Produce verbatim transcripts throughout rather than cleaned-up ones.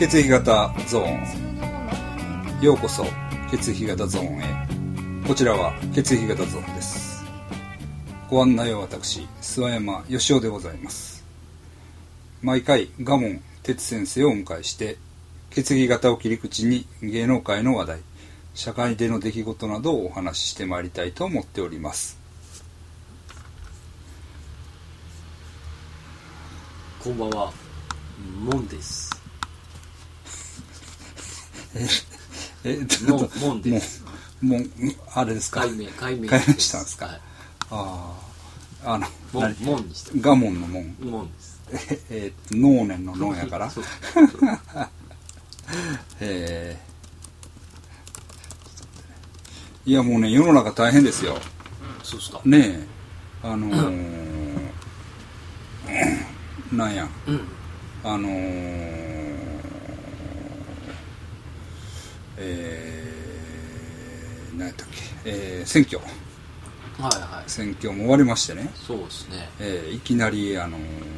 血液型ゾーン、ようこそ血液型ゾーンへ。こちらは血液型ゾーンです。ご案内は私諏訪山義雄でございます。毎回賀門哲先生をお迎えして血液型を切り口に芸能界の話題、社会での出来事などをお話ししてまいりたいと思っております。 こんばんは、モンです。 え、え、 モン、モンです。 もう、もう、あれですか。 解明、解明。 解明したんですか。 はい、 ああ、あの、 モン、モンにして。 ガモンのモン。 モンです。 え、えー、能年の能やから。 そうえー、いやもうね、世の中大変ですよ。 そうですか。 ねえ、あのー、なんや、 うん、 あのー、えー、何やったっけ、えー、選挙。 はいはい。 選挙も終わりましてね。 そうですね。 えー、いきなり、あのー、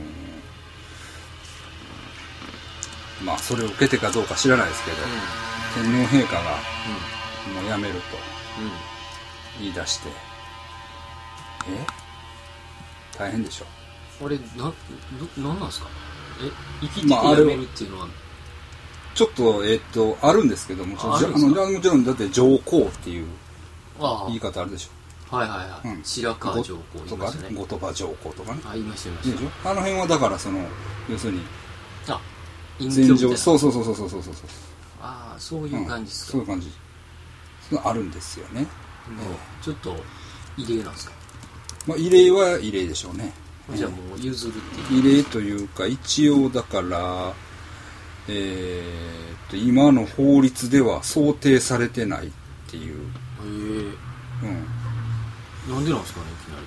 まあ、それを受けてかどうか知らないですけど、うん、天皇陛下が、うん、もうやめると言い出して、うん、え大変でしょ。 あれ、な、な、なんなんですか。え、生きててやめるっていうのは、まあ、 ちょっと、えー、っと、あるんですけども、ああのもちろん、だって上皇っていう言い方あるでしょ。 はいはいはい。うん、白河上皇とかね、後鳥羽上皇とかね。 あ、言いました言いました。 あの辺はだから、その、要するに、 あ、 前上、そうそうそうそうそうそうそう。 ああ、そういう感じですか。 うん、そういう感じ。そういうのあるんですよね。 うん、ちょっと異例なんですか。 まあ異例は異例でしょうね。 じゃあもう譲るっていう。 異例というか、一応だから、えー、と今の法律では想定されてないっていう。へえ。うん。なんでなんですかね、いきなり。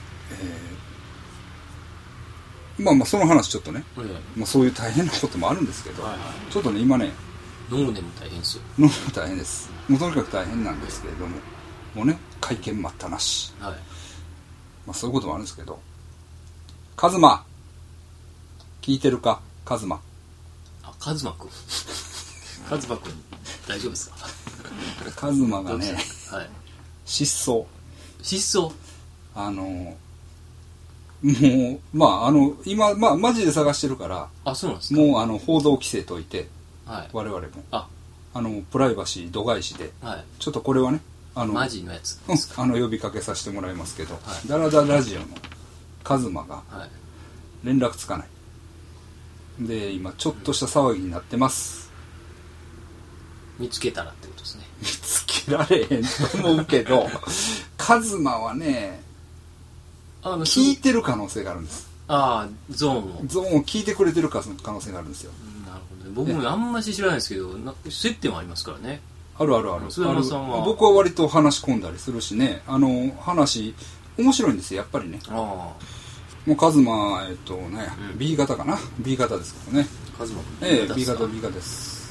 えー、まあまあその話ちょっとね、 えーまあ、そういう大変なこともあるんですけど、はいはい、ちょっとね今ね、 脳年も大変ですよ。 脳年も大変です。もうとにかく大変なんですけれども、もうね会見待ったなし。はい。まあそういうこともあるんですけど、カズマ聞いてるか、カズマ。 あ、カズマくん。カズマくん大丈夫ですか。 カズマがね、 はい、 失踪。 失踪。 あのもうまああの今まあマジで探してるから。 あ、そうなんですか。 もうあの報道規制解いて、はい、我々もああのプライバシー度外視で、はい、ちょっとこれはねあのマジのやつですか、うん、あの呼びかけさせてもらいますけど、はい、ダラダラジオのカズマが連絡つかない。で今ちょっとした騒ぎになってます。 見つけたらってことですね。 見つけられへんと思うけどカズマはねあの聞いてる可能性があるんです。 ああ、ゾーンをゾーンを聞いてくれてる可能性があるんですよ。 なるほど、ね、僕もあんまり知らないですけどな接点はありますからね。 あるあるある。 須山さんは僕は割と話し込んだりするしね、あの話面白いんですよやっぱりね。ああ、もうカズマ、えっとね、うん、B 型かな B 型ですけどね。 カズマええー、B 型 B 型です。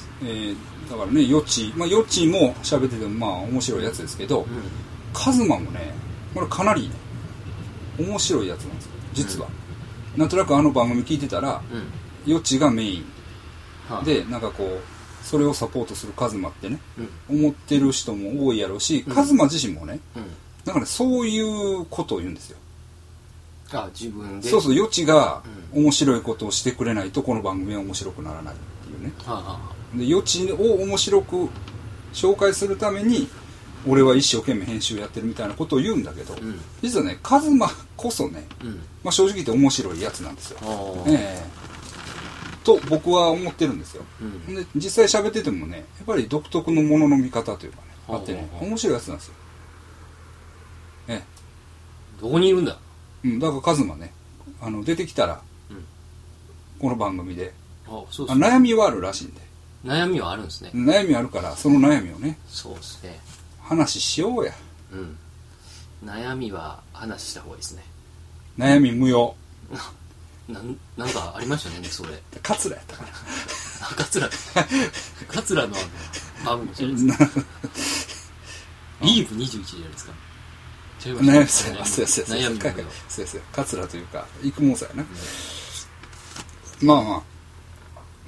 えー、だからねヨッチまあヨッチも喋っててもまあ面白いやつですけど、うん、カズマもねこれかなりね面白いやつなんですよ実は、うん、なんとなくあの番組聞いてたら、うん、ヨッチがメイン、はあ、でなんかこうそれをサポートするカズマってね、うん、思ってる人も多いやろうし、うん、カズマ自身もね、うん、なんかねそういうことを言うんですよ。 あ、自分でそうそう、ヨチが面白いことをしてくれないとこの番組は面白くならないっていうね、うん、はあはあ、でヨチを面白く紹介するために俺は一生懸命編集やってるみたいなことを言うんだけど、うん、実はねカズマこそね、うん、まあ、正直言って面白いやつなんですよ、えー、と僕は思ってるんですよ、うん、で実際喋っててもねやっぱり独特のものの見方というかねあってね面白いやつなんですよ、えー、どこにいるんだ。 うん、だからカズマねあの出てきたら、うん、この番組であそうそう悩みはあるらしいんで。 悩みはあるんですね。 悩みあるからその悩みをねそうですね話しようや、うん、 悩みは話した方がいいですね。 悩み無用な, なんかありましたねそれカツラやったからあカツラカツラの番組じゃないですかリーブにじゅういちじゃないですか。 悩み悩み悩みそうそうカツラというか育毛さやな、うん、まあまあ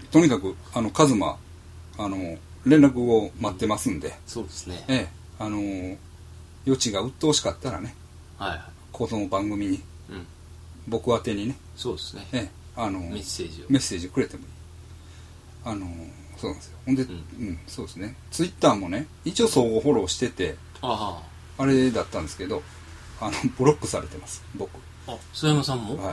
とにかくあのカズマあの連絡を待ってますんで、 そうですね、 ええ、あの余地が鬱陶しかったらね、 はいはい、 この番組に、うん、僕宛てにね、 そうですね、 ええ、あのメッセージをメッセージくれてもいい。あのそうなんですよ。ほんで、うん、うん、そうですね。ツイッターもね、一応相互フォローしてて、ああれだったんですけど、あのブロックされてます、僕。 あ、須山さんも？はい。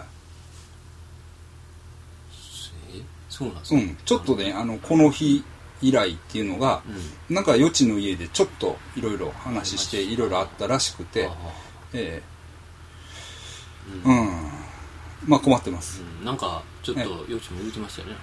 え、そうなんですか？ うん、ちょっとね、あのこの日以来っていうのが、うん、なんか余地の家でちょっといろいろ話していろいろあったらしくて、ええ、うん、うん、まあ困ってます。 うん、なんかちょっと余地も言うてましたよね。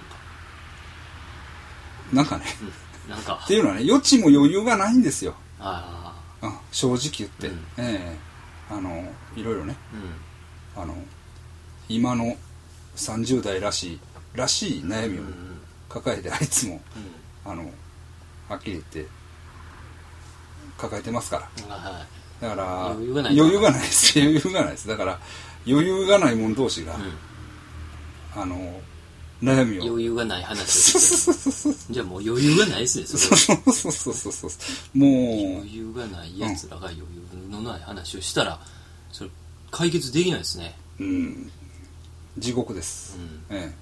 なんかね、 うん、なんかっていうのはね、余地も余裕がないんですよ。 ああ、うん、正直言って、うん、ええ、あのいろいろね、うん、あの今のさんじゅう代らしいらしい悩みを抱えて、あいつも、うん、あのはっきり言って抱えてますから、はい、だから余裕がない余裕がないです余裕がないですだから余裕がない者同士が、うん、あの悩みを余裕がない話をしてじゃあもう余裕がないですね、それそうそうそうそうそうもう余裕がないやつらが余裕のない話をしたら、それ解決できないですね。 うん、地獄です、うん、ええ、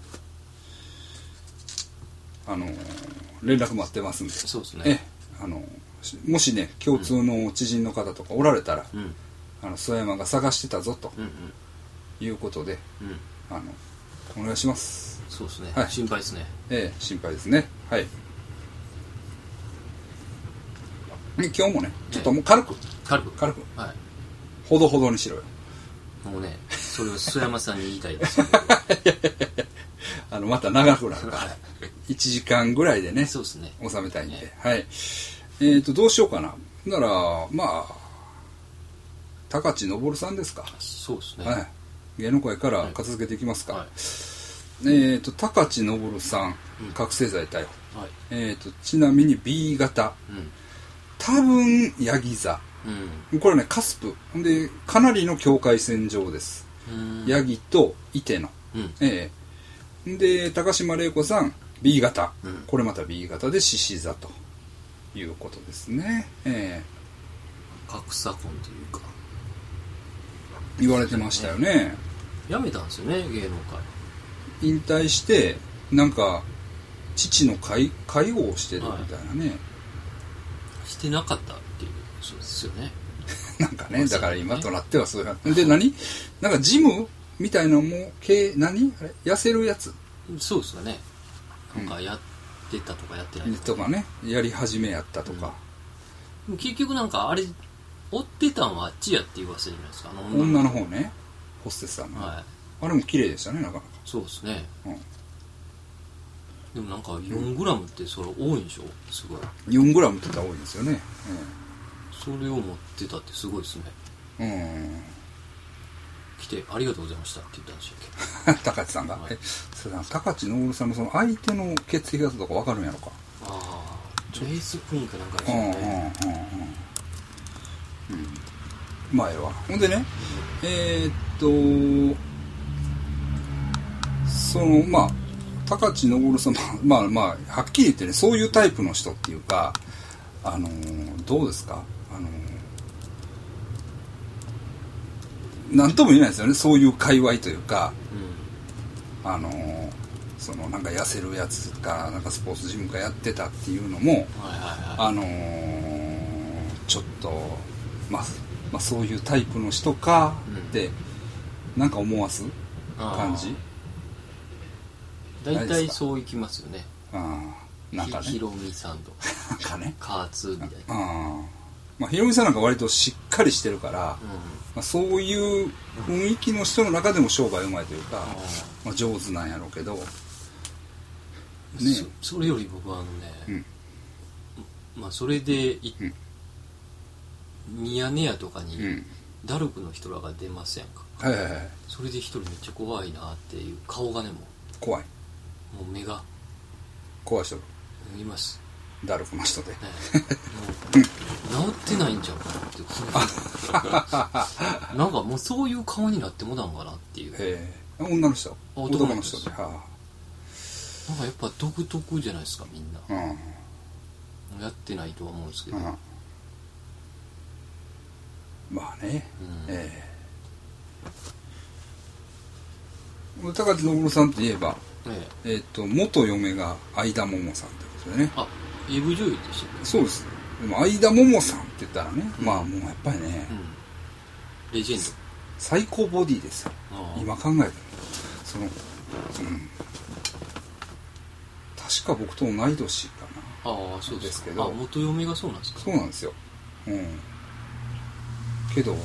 あの連絡待ってますんで、 そうですね、 ええ、あのもしね共通の知人の方とかおられたら、うん、あの諏訪山が探してたぞと、うんうん、いうことで、うん、あのお願いします。 そうですね、はい、心配ですね。 ええ、心配ですね。はい。今日もねちょっともう軽く、ええ、 軽く軽く、 はい、 ほどほどにしろよ。 もうねそれを須山さんに言いたいですけどあのまた長くなるからいちじかんぐらいでね、 そうですね、 収めたいんで、ね、はい。えっとどうしようかな。ならまあ高知昇さんですか。 そうですね、 はい、芸能界から片付けていきますか、はいはい。えー、と高知昇さん、うん、覚醒剤逮捕、はい、えー、とちなみに ビー 型、うん、多分ヤギ座、うん、これねカスプでかなりの境界線上です。ヤギとイテの、うん、えー、で高島玲子さん ビー 型、うん、これまた ビー 型で獅子座ということですね。えー、格差婚というか言われてましたよね。 辞めたんですよね、芸能界引退してなんか父の介介護をしてるみたいなね、はい、 してなかったっていうそうですよねなんかね、だから今となってはそうやで、何なんかジムみたいなのも系何あれ痩せるやつ、 そうですよね、なんかやってたとかやってないとかね、やり始めやったとか、 うん、結局なんかあれ追ってたんはあっちやって言わせるじゃないですか、あの女の女の方ね、ホステスさんの、はい、あれも綺麗でしたね、なかなか。 そうですね、うん、でもなんか よんグラム ってそれ多いんでしょ、すごいよんグラム って言ったら多いんですよね、 うん、それを持ってたってすごいですね。うん、来てありがとうございましたって言ったんでしたっけ高知さんが、はい、えそれ高知昇さんのその相手の血液型とか分かるんやろか。 ああ、レースクイーンかなんかでしょうね。うんうんうんうん、 うん、前はほんでね、うん、えー、っとそのまあ高知昇さんまあまあはっきり言ってね、そういうタイプの人っていうか、あのー、どうですか、あのー、なんとも言えないですよね、そういう界隈というか、うん、あのー、そのなんか痩せるやつかなんかスポーツジムかやってたっていうのも、はいはいはい、あのー、ちょっとまあまあ、そういうタイプの人かって、うん、なんか思わす感じ。 大体そういきますよね。 あなんかね、 ひろみさんとかなんかね、カーツみたいな。 あ、まあ、ひろみさんなんか割としっかりしてるから、うん、まあ、そういう雰囲気の人の中でも商売うまいというか、うん、まあ、上手なんやろうけど、ね、 そ, それより僕はあのね、うん、まあそれでい、うん、ミヤネ屋とかに、うん、ダルクの人らが出ませんか、はいはいはい、それで一人めっちゃ怖いなっていう顔がね、もう怖い、 もう目が怖い人います、 ダルクの人で、ね、 もう治ってないんちゃうかなってなんかもうそういう顔になってもだんかなっていう。 へえ、女の人、男の人で、はあ、 なんかやっぱ独特じゃないですかみんな、うん、やってないとは思うんですけど、うん、 まあね、うん、ええー、高知昇さんといえば、えええー、と元嫁が相田桃さんってことでね。 あ、エブ女優でしたっけ。 そうです。でも相田桃さんって言ったらね、うん、まあもうやっぱりね、 うん、レジェンド最高ボディですよ今考えたら。その、うん、確か僕と同い年かな。 ああ、そうですけど。あ、元嫁がそうなんですか。 そうなんですよ。うん。けど、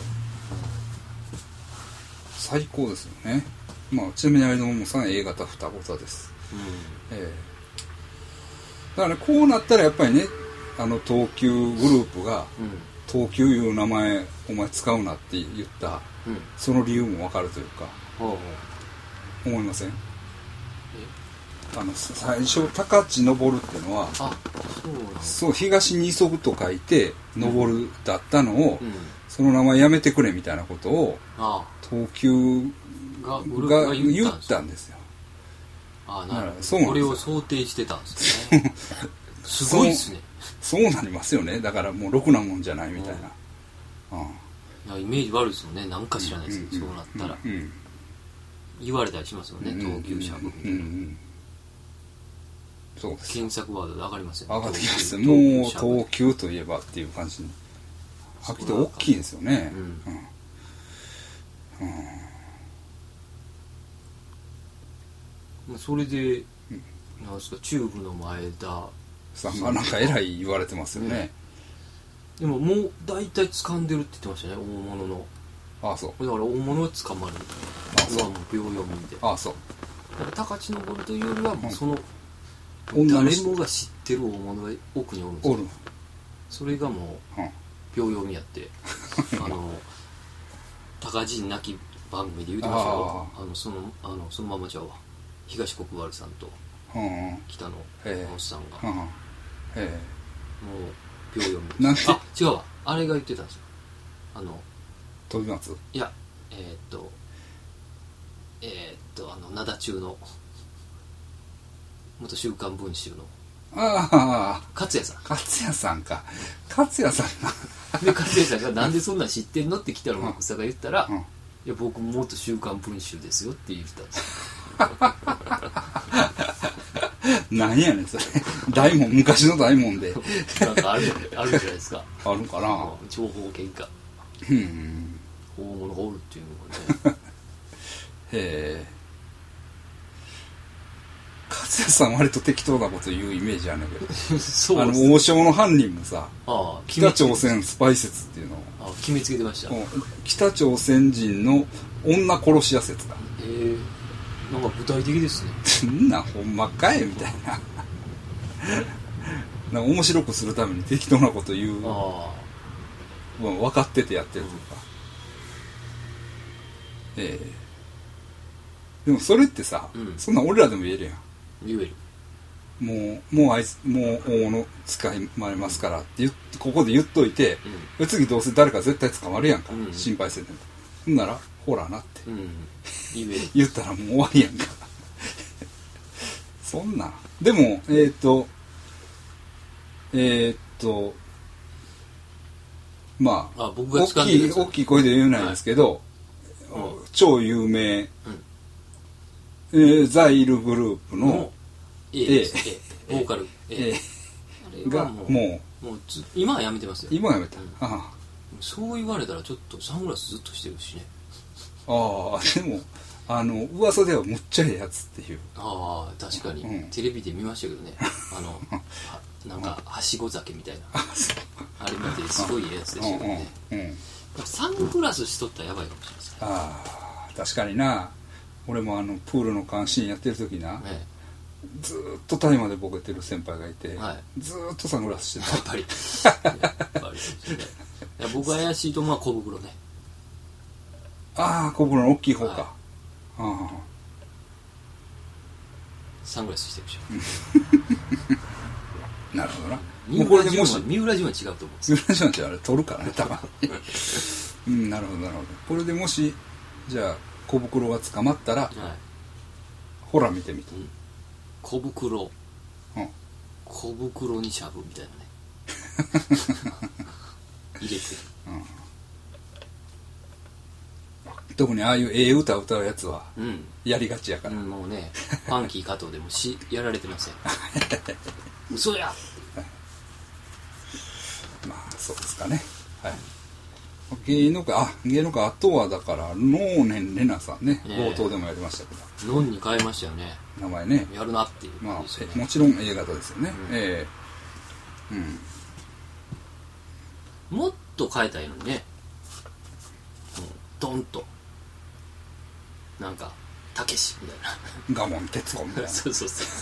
最高ですよね。まあ、ちなみに相田桃さん A 型双子座です。うん、えー、だからね、こうなったらやっぱりね、あの東急グループが、うん、東急いう名前お前使うなって言った、うん、その理由もわかるというか、ほうほう思いません？あの最初高知昇っていうのは、あ、そうなんだ。そう、東に急ぐと書いて昇るだったのを、うん、その名前やめてくれみたいなことを、ああ東急が, が言ったんですよ。 ああ、なるほど。そうなんですよ。これを想定してたんですね。すごいですね。 そう、そうなりますよね。だからもうろくなもんじゃないみたいな。 うん、ああ、イメージ悪いですよね。なんか知らないですけど、うんうん、そうなったら、うんうん、言われたりしますよね、うんうん、東急車部みたいな、うんうん、そうです。検索ワードで上がりますよね。 上がってきます。もう東急といえばっていう感じにはっきり大きいですよね。うん、うんうん、それで、なんですか、チューブの前田さんがなんかえらい言われてますよね。 うん、でももう大体掴んでるって言ってましたね、大物の。 ああ、そう。 だから大物は捕まるみたいな。ああ、そう。今も秒読みで。 ああ、そう。 高知昇というよりはもうその、うん、誰もが知ってる大物が奥におるんですよ。おる。それがもう、うん、秒読みやって、あの高知なき番組で言うてましたよ。あのそのあのそのままちゃうわ。東国原さんと北野おっさんが、うん、もう秒読み。なんて。あ、違うわ。あれが言ってたんですよ。あの飛び松。 いや、えー、っとえー、っとあの灘中の元週刊文春のああ勝也さん勝也さんか勝也さんで勝也さんがなんでそんなん知ってんのって来たら僕さんが言ったら、うん、いや僕元週刊文春ですよって言ったんですよ。 なんやねんそれ。大門、昔の大門でなんかあるあるじゃないですか。 あるかな。 情報喧嘩、うん、大物がおるっていうのがね。 へえ。勝也さん割と適当なこと言うイメージあるんだけどそう、ね、あの王将の犯人もさ、ああ北朝鮮スパイ説っていうのをああ決めつけてました。 北朝鮮人の女殺し屋説だ。 へえ、なんか具体的ですね。 そんなほんまかいみたいななんか面白くするために適当なこと言う、ああ、まあ、分かっててやってるとか、うん、ええでもそれってさ、うん、そんなん俺らでも言えるやん。 言える。 もうもうあいつもう大物捕まれますからって言っここで言っといて、うん、次どうせ誰か絶対捕まるやんか、うん、心配せんでも。ほんならほらなって、うん、言, え言ったらもう終わりやんかそんなでもえー、っとえー、っとまあ、 あ僕が使ってる大きい大きい声で言えないですけど、はい、超有名、うんえー、ザイルグループの A, A, A ボーカル A, A がもうもうもう今はやめてますよ。 今はやめた、うん、 あそう言われたらちょっとサングラスずっとしてるしね。 ああでもあの噂ではむっちゃええやつっていう。 ああ確かに、うん、テレビで見ましたけどねあのなんかはしご酒みたいな あ, あれ見てすごいええやつでしたけどね、うんうん、サングラスしとったらやばいかもしれないですね。 ああ確かにな。俺もあのプールの監視員やってる時な、ええ、ずーっと大麻でボケてる先輩がいて、はい、ずーっとサングラスしてた。やっぱりやっぱりですね。いや僕怪しいと思うのは小袋ね。 ああ小袋の大きい方か、はい、ああサングラスしてるでしょなるほどな。 もうこれでもし三浦淳は違うと思う。 三浦淳はあれ取るからね多分うんなるほどなるほど。これでもしじゃあ小袋が捕まったら、はい、ほら見てみて、うん、 小袋、 うん、 小袋にしゃぶみたいなね入れてる、 うん、特にああいうええ歌歌うやつはやりがちやから、 うんうん、もうねファンキー加藤でもしやられてません嘘やまあそうですかね、はい、芸能界あ芸能界あとはだから能年玲奈さんね、冒頭でもやりましたけどノンに変えましたよね名前ねやるなっていう、ね、 まあ、もちろん A 型ですよね、うん、ええうん、もっと変えたらいいのにね、もうドンとなんかたけしみたいな我門徹子みたいなそうそうそう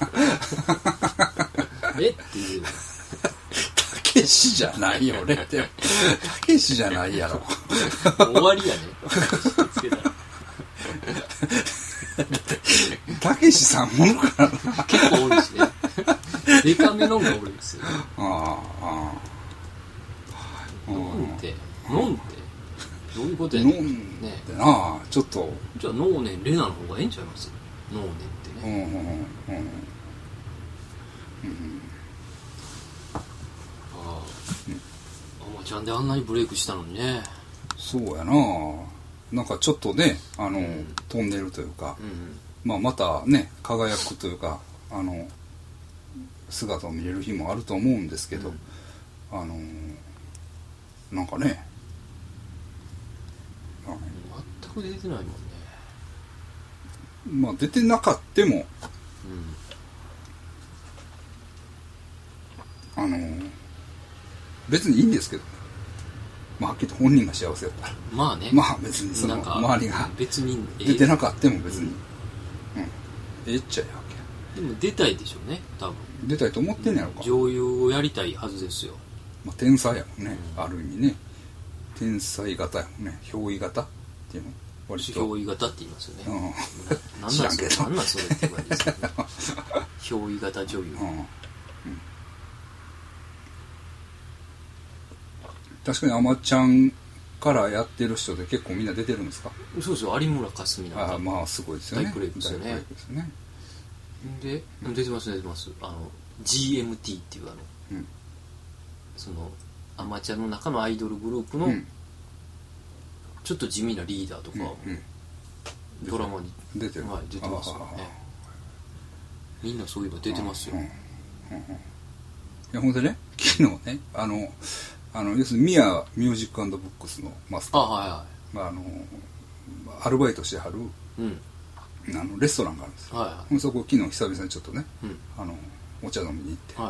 えっていうたけしじゃないよねってたけしじゃないやろ終わりやねつけたらたけしさんものかな結構多いしねデカめのが多いですよねあああノンってノンってどういうことやねんノンってなあちょっとじゃあ能年レナの方がええんちゃいます能年ってねうんうんうんうんうんああ、うん、アマちゃんであんなにブレイクしたのにねそうやななんかちょっとねあの、うん、飛んでるというか、うんうんまあ、またね輝くというかあの姿を見れる日もあると思うんですけど、うん、あのなんかね全く出てないもんねまあ出てなかっても、うん、あの別にいいんですけどまあはっきりと本人が幸せだったらまあねまあ別にその周りが別に出てなかっても別に、うんええっちゃいわけでも出たいでしょうね多分出たいと思ってんねやろか女優をやりたいはずですよ、 まあ、天才やもんね、うん、ある意味ね天才型やもんね憑依型っていうの割と憑依型って言いますよね、 うん、知らんけど何なんそれって言われですよね憑依型女優、うんうん、 確かにあまちゃんからやってる人で結構みんな出てるんですかそうですよ有村架純なんかあまあすごいですよね大ブレイクですよね、 ねで出てます出てますあの ジーエムティー っていうあの、うん、そのアマチュアの中のアイドルグループの、うん、ちょっと地味なリーダーとか、うんうん、ドラマに出てる、 はい、出てますよねみんなそういうの出てますよ、うんうんうん、いやほんでね昨日ねあのあの要するにミヤミュージック&ブックスのマスターあ、はいはいまあ、あのアルバイトしてはる、うん、あのレストランがあるんですよ、はいはい、そこ昨日久々にちょっとね、うん、あのお茶飲みに行って、はい、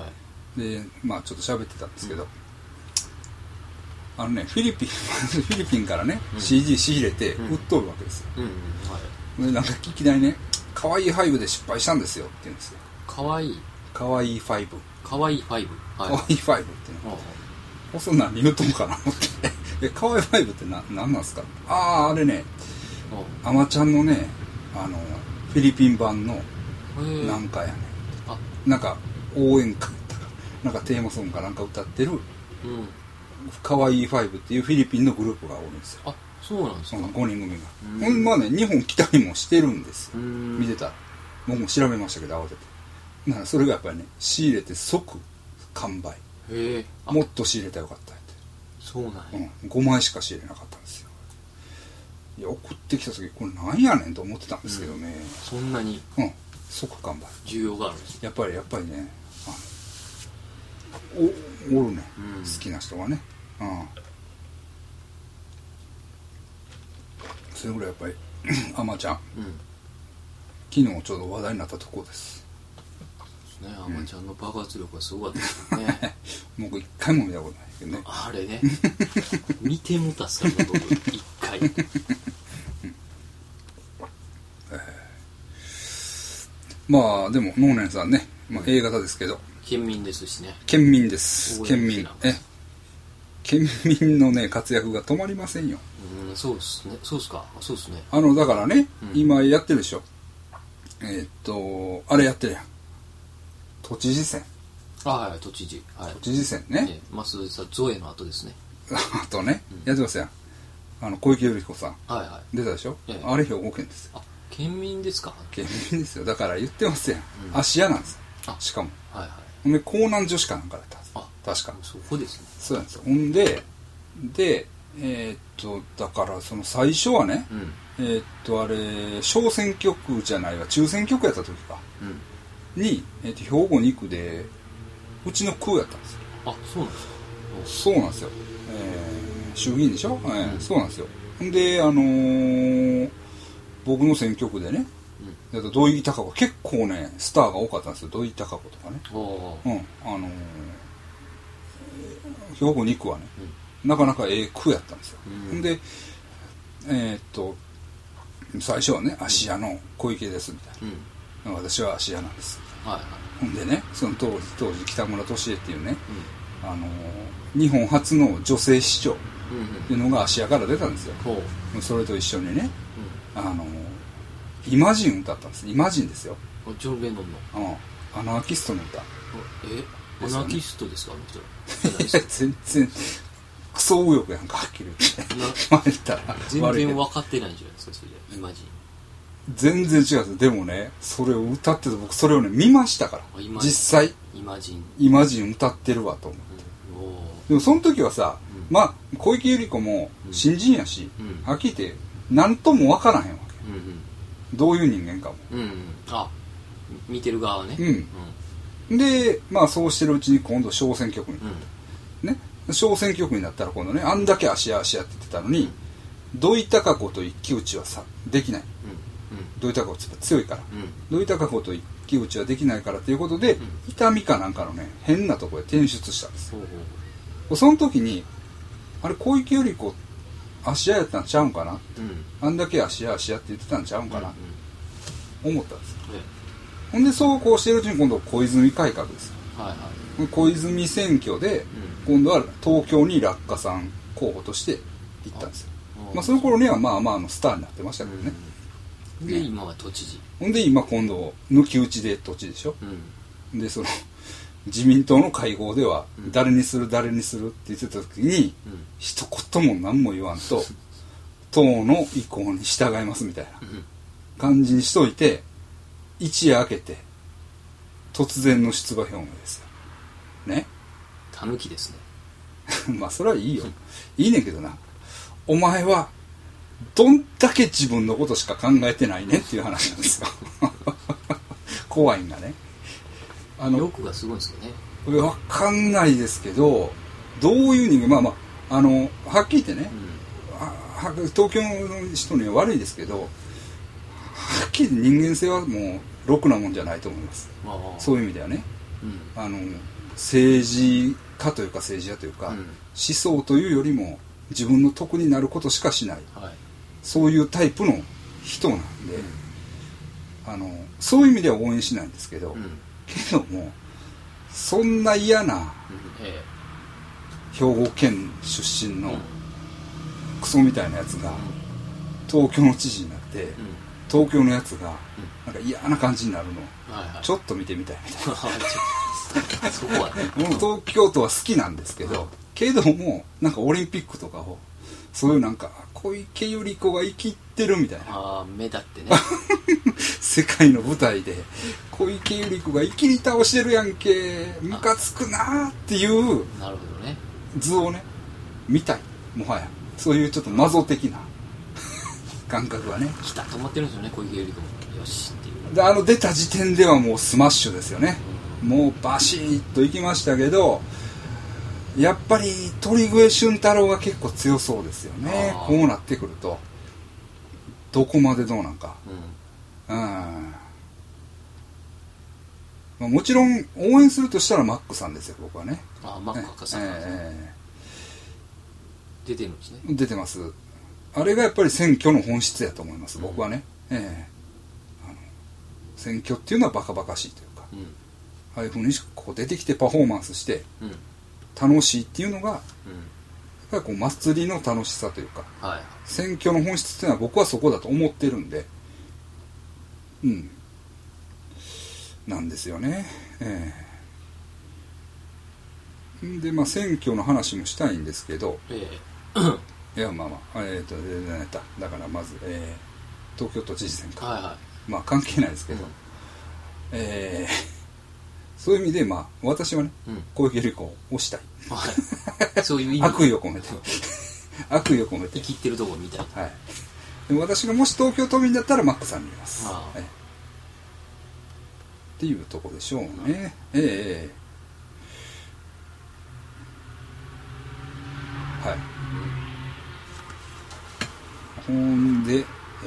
でまあちょっと喋ってたんですけど、うん、あのねフィリピンフィリピンからね、うん、シーディー 仕入れて売っとるわけですよ、うんうんうんはい、でなんかいきなりねかわいいファイブで失敗したんですよって言うんですよかわいいかわいいファイブかわいいファイブかわいいファイブっていうのそんなん言うとんかな思ってえかわいいファイブってな何なんすかあああれねあまちゃんのねあのフィリピン版のなんかやねなんか応援歌とかなんかテーマソングかなんか歌ってる、うん、かわいいファイブっていうフィリピンのグループがおるんですよあそうなんですかごにん組がほんまあね日本来たりもしてるんですよ見てたら僕も調べましたけど慌ててだからそれがやっぱりね仕入れて即完売へもっと仕入れたらよかったってそうなんや、 うん、ごまいしか仕入れなかったんですよいや送ってきた時これなんやねんと思ってたんですけどね、うん、 そんなにうん即完売需要があるんですやっぱりやっぱりねあのおおるね、うん、好きな人がねうんそれぐらいやっぱりあまちゃん、うん、昨日ちょうど話題になったところですね、あまちゃんの爆発力がすごかったですよね僕一回も見たことないけどねあれね見てもたっすか僕一回、うんえー、 まあでも能年さんね、まあ、A 型ですけど県民ですしね県民です県民え県民のね活躍が止まりませんようんそうですねそうですかそうですねあのだからね、うん、今やってるでしょえー、っとあれやってるやん都知事選あはい都知事、はい、 都知事選ね増田ゾエの後ですねあとね、うん、やってますやんあの小池百合子さん、 はいはい、 出たでしょ、ええ、あれ兵庫県ですよあ県民ですか？ 県民ですよ。だから言ってますやん、うん、芦屋なんですよ。しかも、 はいはい、 ほんで江南女子かなんかだったんです。あ、確かそこですね。 そうなんですよ。ほんででえー、っとだからその最初はね、うん、えー、っとあれ小選挙区じゃないわ中選挙区やった時か、うん、に、えー、っと兵庫に区でうちの区やったんですよ。 あ、そうなんですか。 そうなんですよ、えー、衆議院でしょ、えーうん、そうなんですよ。であのー、僕の選挙区でね、うん、土井孝子結構ねスターが多かったんですよ。土井孝子とかね、うん、あのー、兵庫に区はね、うん、なかなかええ区やったんですよ、うん、でえー、っと最初はね芦屋の小池ですみたいな、うん、私は芦屋なんです、はいはい、ほんでねその当時当時北村俊恵っていうね、うん、あのー、日本初の女性市長っていうのが芦屋から出たんですよ、うん、それと一緒にね、うん、あのー、イマジン歌ったんです。イマジンですよ。 ジョン・レノンの、 うん、アナーキストの歌。 えアナーキストですか、あの人。 全然クソ右翼やんか、はっきり言ってまあ言ったら全然分かってないんじゃないですか、それでイマジン。 全然違うんです。でもねそれを歌ってて僕それをね見ましたから実際イマジンイマジン歌ってるわと思って、うん、でもその時はさ、うん、まあ小池百合子も新人やし、うん、はっきり言って何とも分からへんわけ、うんうん、どういう人間かも、 うんうん、あ見てる側はね、 うんうん、でまあそうしてるうちに今度小選挙区に、うん、ね小選挙区になったら今度ねあんだけ芦屋芦屋って言ってたのに、うん、土井孝子と一騎打ちはさできない、うんうん、土井孝子って強いから、うん、土井孝子と一騎打ちはできないからということで、うん、痛みかなんかのね変なところで転出したんです、うん、その時にあれ小池百合子芦屋やったんちゃうんかな、うん、あんだけ芦屋芦屋って言ってたんちゃうんかな、うんうん、思ったんですよ、うん、ほんでそうこうしてるうちに今度小泉改革ですよ、はいはい、小泉選挙で、うん、今度は東京に落下さん候補として行ったんですよ。まあ、その頃にはまあまあのスターになってましたけどね、 うん、で、ね、今は都知事ほんで今今度抜き打ちで都知事でしょ、うん、でその自民党の会合では誰にする誰にするって言ってた時に、うん、一言も何も言わんと党の意向に従いますみたいな感じにしといて一夜明けて突然の出馬表明ですよね。 たぬきですねまあそれはいいよいいねんけどな、お前はどんだけ自分のことしか考えてないねっていう話なんですよ怖いんがね、 あの欲がすごいんですよね。 分かんないですけどどういう人間まあまああのはっきり言ってね、うん、東京の人には悪いですけどはっきり人間性はもうろくなもんじゃないと思います。そういう意味ではね、うん、あの政治家というか政治家というか、うん、思想というよりも自分の得になることしかしない、はい、そういうタイプの人なんで、うん、あのそういう意味では応援しないんですけど、うん、けどもそんな嫌な、うんええ、兵庫県出身のクソみたいなやつが東京の知事になって、うん、東京のやつがなんか嫌な感じになるの、はいはい、ちょっと見てみたいみたいなそこはね東京都は好きなんですけど、けどもなんかオリンピックとかをそういうなんか小池百合子が生きってるみたいな、 あ目立ってね世界の舞台で小池百合子が生きり倒してるやんけムカつくなーっていうなるほどね図をね見たい、もはやそういうちょっと謎的な感覚はね来たと思ってるんですよね小池百合子もよしっていうであの出た時点ではもうスマッシュですよね、うん、もうバシッといきましたけどやっぱり鳥越俊太郎が結構強そうですよね。こうなってくるとどこまでどうなんか、うんうんまあ、もちろん応援するとしたらマックさんですよ僕はね。 あマックさん、えー、出てるんですね。 出てます。あれがやっぱり選挙の本質やと思います、うん、僕はね、えー、あの選挙っていうのはバカバカしいというか、うん、ああいうふうにこう出てきてパフォーマンスして、うん楽しいっていうのが、うん、やっぱりこう祭りの楽しさというか、はい、選挙の本質っていうのは僕はそこだと思ってるんで、うん、なんですよね。えー、でまあ選挙の話もしたいんですけど、えー、いやまあまあえっ、ー、と何やっただからまず、え東京都知事選か、 はいはい、 まあ関係ないですけど、うん、えー、そういう意味で、まあ、私はね、うん、小池百合子を推したい、 はい、そういう意味悪意を込めて悪意を込めて生きってるところみたいな、 はい、でも私がもし東京都民だったらマックさんに入れます、はい、っていうところでしょうね、うん、ええー、はい、ほんで、えー、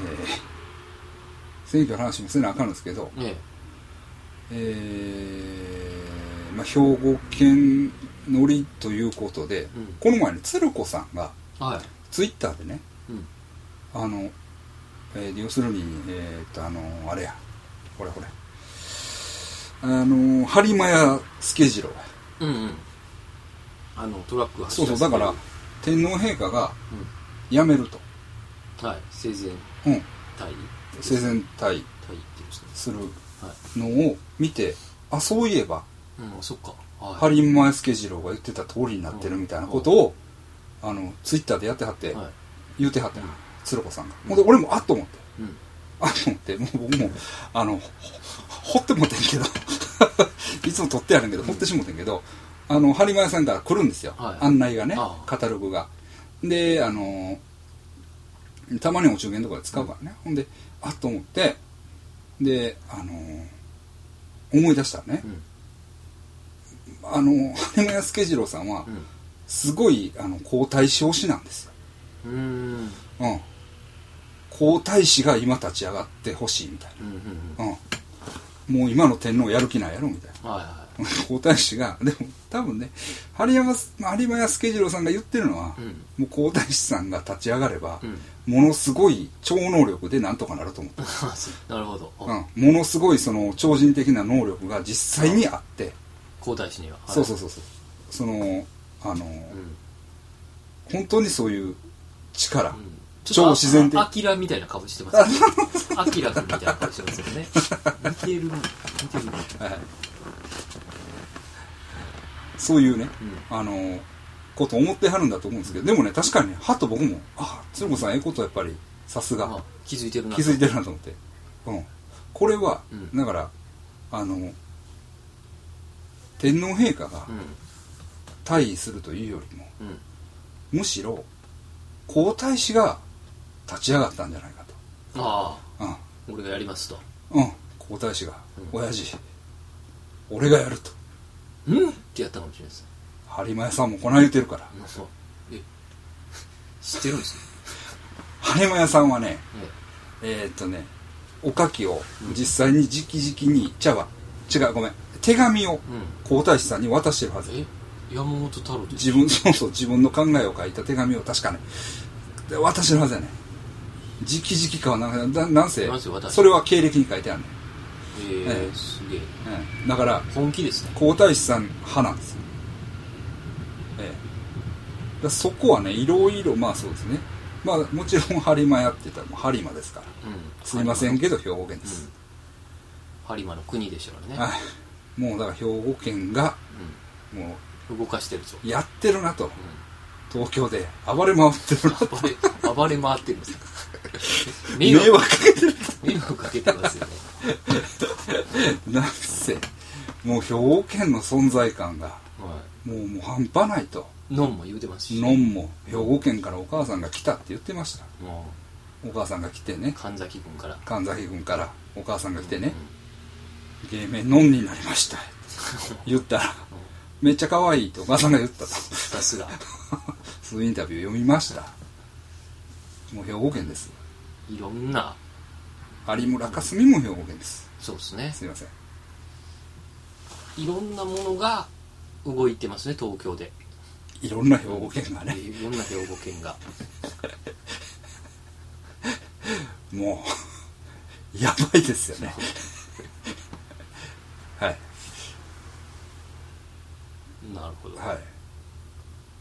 選挙の話もせなあかんんですけど、えええーまあ、兵庫県乗りということで、うん、この前に鶴子さんが、はい、ツイッターでね、うん、あの、えー、要するに、えー、っとあのあれやこれこれあの播磨屋助次郎や、 うんうん、あのトラック走らせて、そうそう、だから天皇陛下が辞めると、 うん、はい、生前退位、 うん、生前退位するのを見て、あ、そういえば、 うん、そっか、 播磨屋助次郎が言ってた通りになってるみたいなことを、うん、あのツイッターでやってはって、はい、言うてはって、うん、鶴子さんが、ほんで俺もあっと思って、うん、あっと思ってもう僕もあのほってもてんけどいつも取ってやるんけど、うん、ほってしもてんけど、あの播磨屋さんから来るんですよ、はい、案内がね、カタログがで、あのたまにお中元とかで使うからね、うん、ほんであっと思って、であの思い出したらね、うん、あの播磨屋助次郎さんは、うん、すごいあの皇太子推しなんですよ。うーん、うん、皇太子が今立ち上がってほしいみたいな、うんうんうんうん、もう今の天皇やる気ないやろみたいな、はいはい、皇太子がでも多分ね播磨屋助次郎さんが言ってるのは、うん、もう皇太子さんが立ち上がれば、うん、ものすごい超能力でなんとかなると思ってなるほど、 うん、ものすごいその超人的な能力が実際にあって皇太子には、 はい、そうそうそうそう、そのあの、うん、本当にそういう力、うん、超自然的、 アキラみたいな顔してますねアキラ君みたいな顔してますよね似てる似てる、はい、 そういうね、うん、あのこと思ってはるんだと思うんですけど、でもね確かにねはっと僕もあ鶴子さんええことやっぱりさすが気づいてるな気づいてるなと思って、うん、これは、うん、だからあの天皇陛下が退位するというよりも、うん、むしろ皇太子が立ち上がったんじゃないかと。 ああ、うん、俺がやりますと、 うん、皇太子が、うん、親父俺がやると、 うんってやったかもしれないです。 播磨屋さんもこない言ってるから、うん、そうえ知ってるんですね播磨屋さんはね、えー、っとねおかきを実際に直々に、うん、ちゃうわ違うごめん手紙を皇太子さんに渡してるはず、うん、 え山本太郎自分そうそう自分の考えを書いた手紙を確かね渡してるはずやね。直々かはなんかなんせそれは経歴に書いてあるね。 えー、えー、すげえ、 うん、だから本気ですね。 皇太子さん派なんですよ、えー、だそこはねいろいろまあそうですね、まあもちろん播磨屋って言ったらもう播磨ですから、うん、すいませんけど兵庫県です、 うん、播磨の国でしょうね、 はい、もうだから兵庫県が、うん、もう動かしてるぞやってるなと、うん、東京で暴れ回ってるなと暴れ、暴れ回ってるんですよ迷惑かけてる迷惑かけてますよねなんせもう兵庫県の存在感が、はい、もうもう半端ないと。 のんも言うてますし、 のんも兵庫県からお母さんが来たって言ってました。お母さんが来てね、 神崎郡から神崎郡からお母さんが来てね、うんうん、芸名のんになりました言ったら、うん、めっちゃ可愛いってお母さんが言ったと。 さすがそういうインタビュー読みました。もう兵庫県です。 いろんな有村架純も兵庫県です。 そうですね。 すいません。 いろんなものが動いてますね東京で。 いろんな兵庫県がね。 いろんな兵庫県が。 もうやばいですよね。はい。 なるほど。 はい。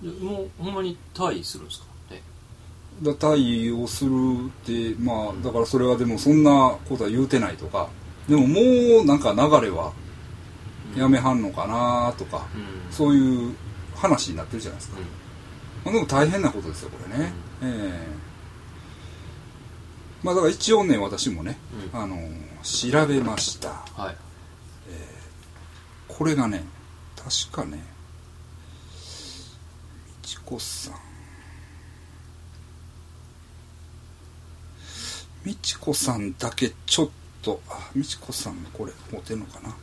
もうほんまに退位するんですか。 だ退位をするってまあだからそれはでもそんなことは言うてないとか、でももうなんか流れはやめはんのかなとか、うん、そういう話になってるじゃないですか、うん、まあ、でも大変なことですよこれね、うん、えまあだから一応ね私もね、うん、あの調べました、はい、えー、これがね確かねみちこさんみちこさんだけちょっとあみちこさんこれ持てんのかな。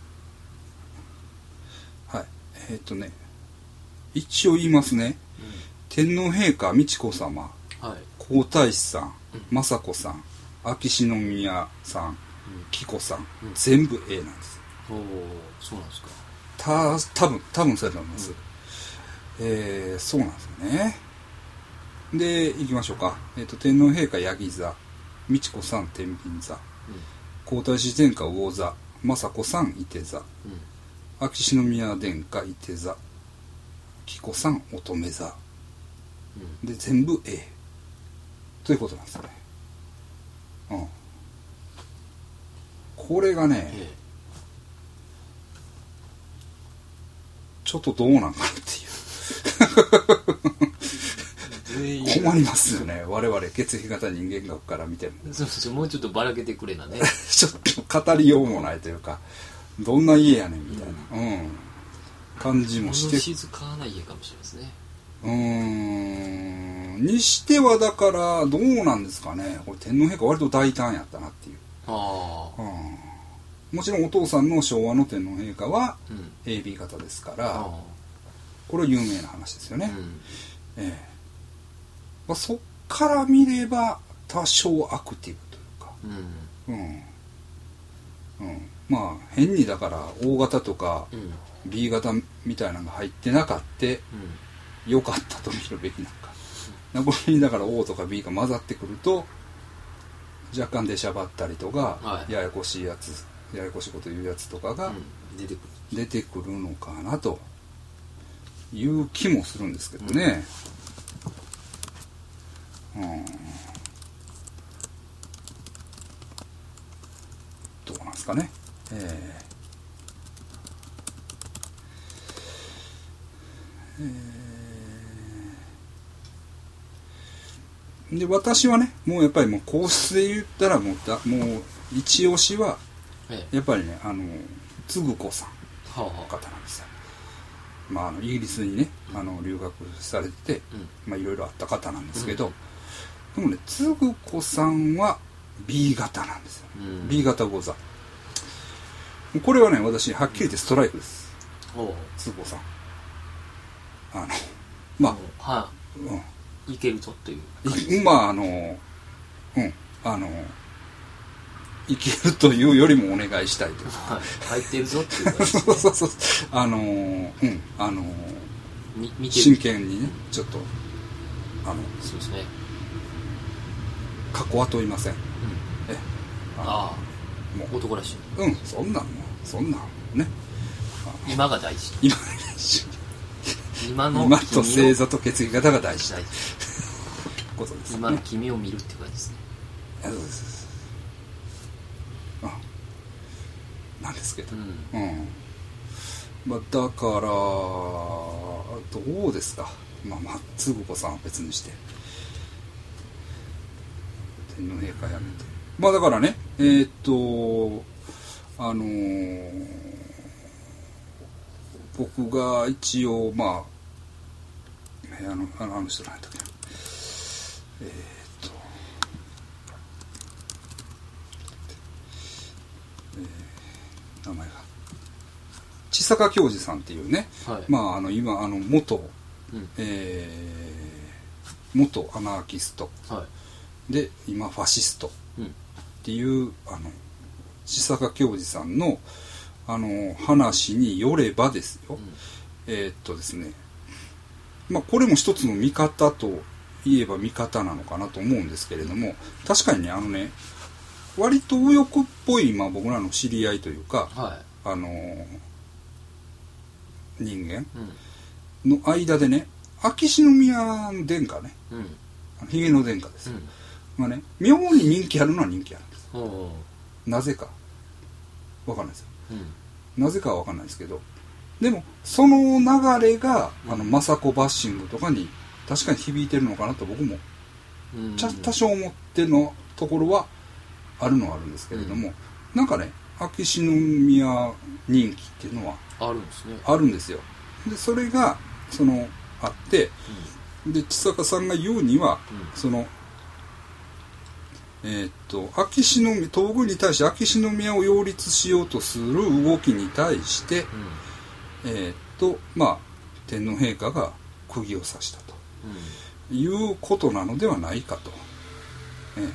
はいえっ、ー、とね一応言いますね、うん、天皇陛下美智子さま、はい、皇太子さん、うん、雅子さん、秋篠宮さん、うん、紀子さん、うん、全部 A なんです。 おお、そうなんですか。 た多分多分そうだと思います、うん、えー、そうなんですよね。でいきましょうか。えっ、ー、と天皇陛下ヤギ座、美智子さん天秤座、うん、皇太子殿下魚座、雅子さんいて座、うん、秋篠宮殿下いて座、紀子さん乙女座、うん、で全部 A ということなんですね。うん、これがね、ええ、ちょっとどうなんかなっていう困りますよね我々血液型人間学から見ても。 そうそうもうちょっとばらけてくれなねちょっと語りようもないというかどんな家やねんみたいな、うんうん、感じもして。 静かな家かもしれないですね。 うーんにしてはだからどうなんですかね。これ天皇陛下割と大胆やったなっていう。あ、うん、もちろんお父さんの昭和の天皇陛下は エービー 型ですから、うん、これは有名な話ですよね、うん、ええまあ、そっから見れば多少アクティブというか、うんうんうん、まあ変にだから O 型とか B 型みたいなのが入ってなかってよかったと見るべきなんか、うん、これにだから O とか B が混ざってくると若干出しゃばったりとか、はい、ややこしいやつややこしいこと言うやつとかが出てくる、うん、出てくるのかなという気もするんですけどね、うんうん、どうなんですかね、えーえー、で私はねもうやっぱりもう皇室で言ったらもうだもう一押しはやっぱりねあの嗣子さんの方なんですよ。まあ、あのイギリスにねあの留学されてて、うん、まあいろいろあった方なんですけど、うん、でもね嗣子さんは B 型なんですよ、うん、B 型魚座。これはね私はっきり言ってストライクです、うん、嗣子さんあのまあ、はい、うん、いけるぞっていうまああのうんあのいけるというよりもお願いしたいという、 はい、入ってるぞっていう感じです、ね、 そうそうそうあのうんあの真剣にねちょっとあのそうですね過去は問いません、うん、えああもう男らしいうんそんなんもそんなんね今が大事今が大事今の今と星座と血液型が大事大事ことです、ね、今の君を見るっていう感じですね。 そうですなんですけど、うんうん、まあ、だからどうですか。まあまあ嗣子さんは別にして天皇陛下やめて、まあだからねえー、っとあのー、僕が一応まああのあのあの人なんだっけえー、っとえー、名前が千坂教授さんっていうね、はい、まああの今あの元、うん、えー、元アナーキスト、はい、で今ファシストっていう、うん、あの千坂教授さんのあの話によればですよ、うん、えー、っとですねまあこれも一つの見方と言えば見方なのかなと思うんですけれども、確かにねあのね割と右翼っぽい、まあ、僕らの知り合いというか、はい、あの人間の間でね、秋篠宮の殿下ね、うん、あのひげの殿下ですよ、うん、まあね妙に人気あるのは人気あるんです、おうおうなぜかわかんないですよ、うん、なぜかはわかんないですけど、でもその流れが、うん、あの政子バッシングとかに確かに響いてるのかなと僕も、うん、ちゃ多少思ってるのところはあるのはあるんですけれども、うん、なんかね秋篠宮人気っていうのはあるんですね。 あるんですよ。でそれがそのあって、うん、で千坂さんが言うには、うん、そのえー、っと秋篠宮東宮に対して秋篠宮を擁立しようとする動きに対して、うん、えー、っとまあ天皇陛下が釘を刺したと、うん、いうことなのではないかと、えー、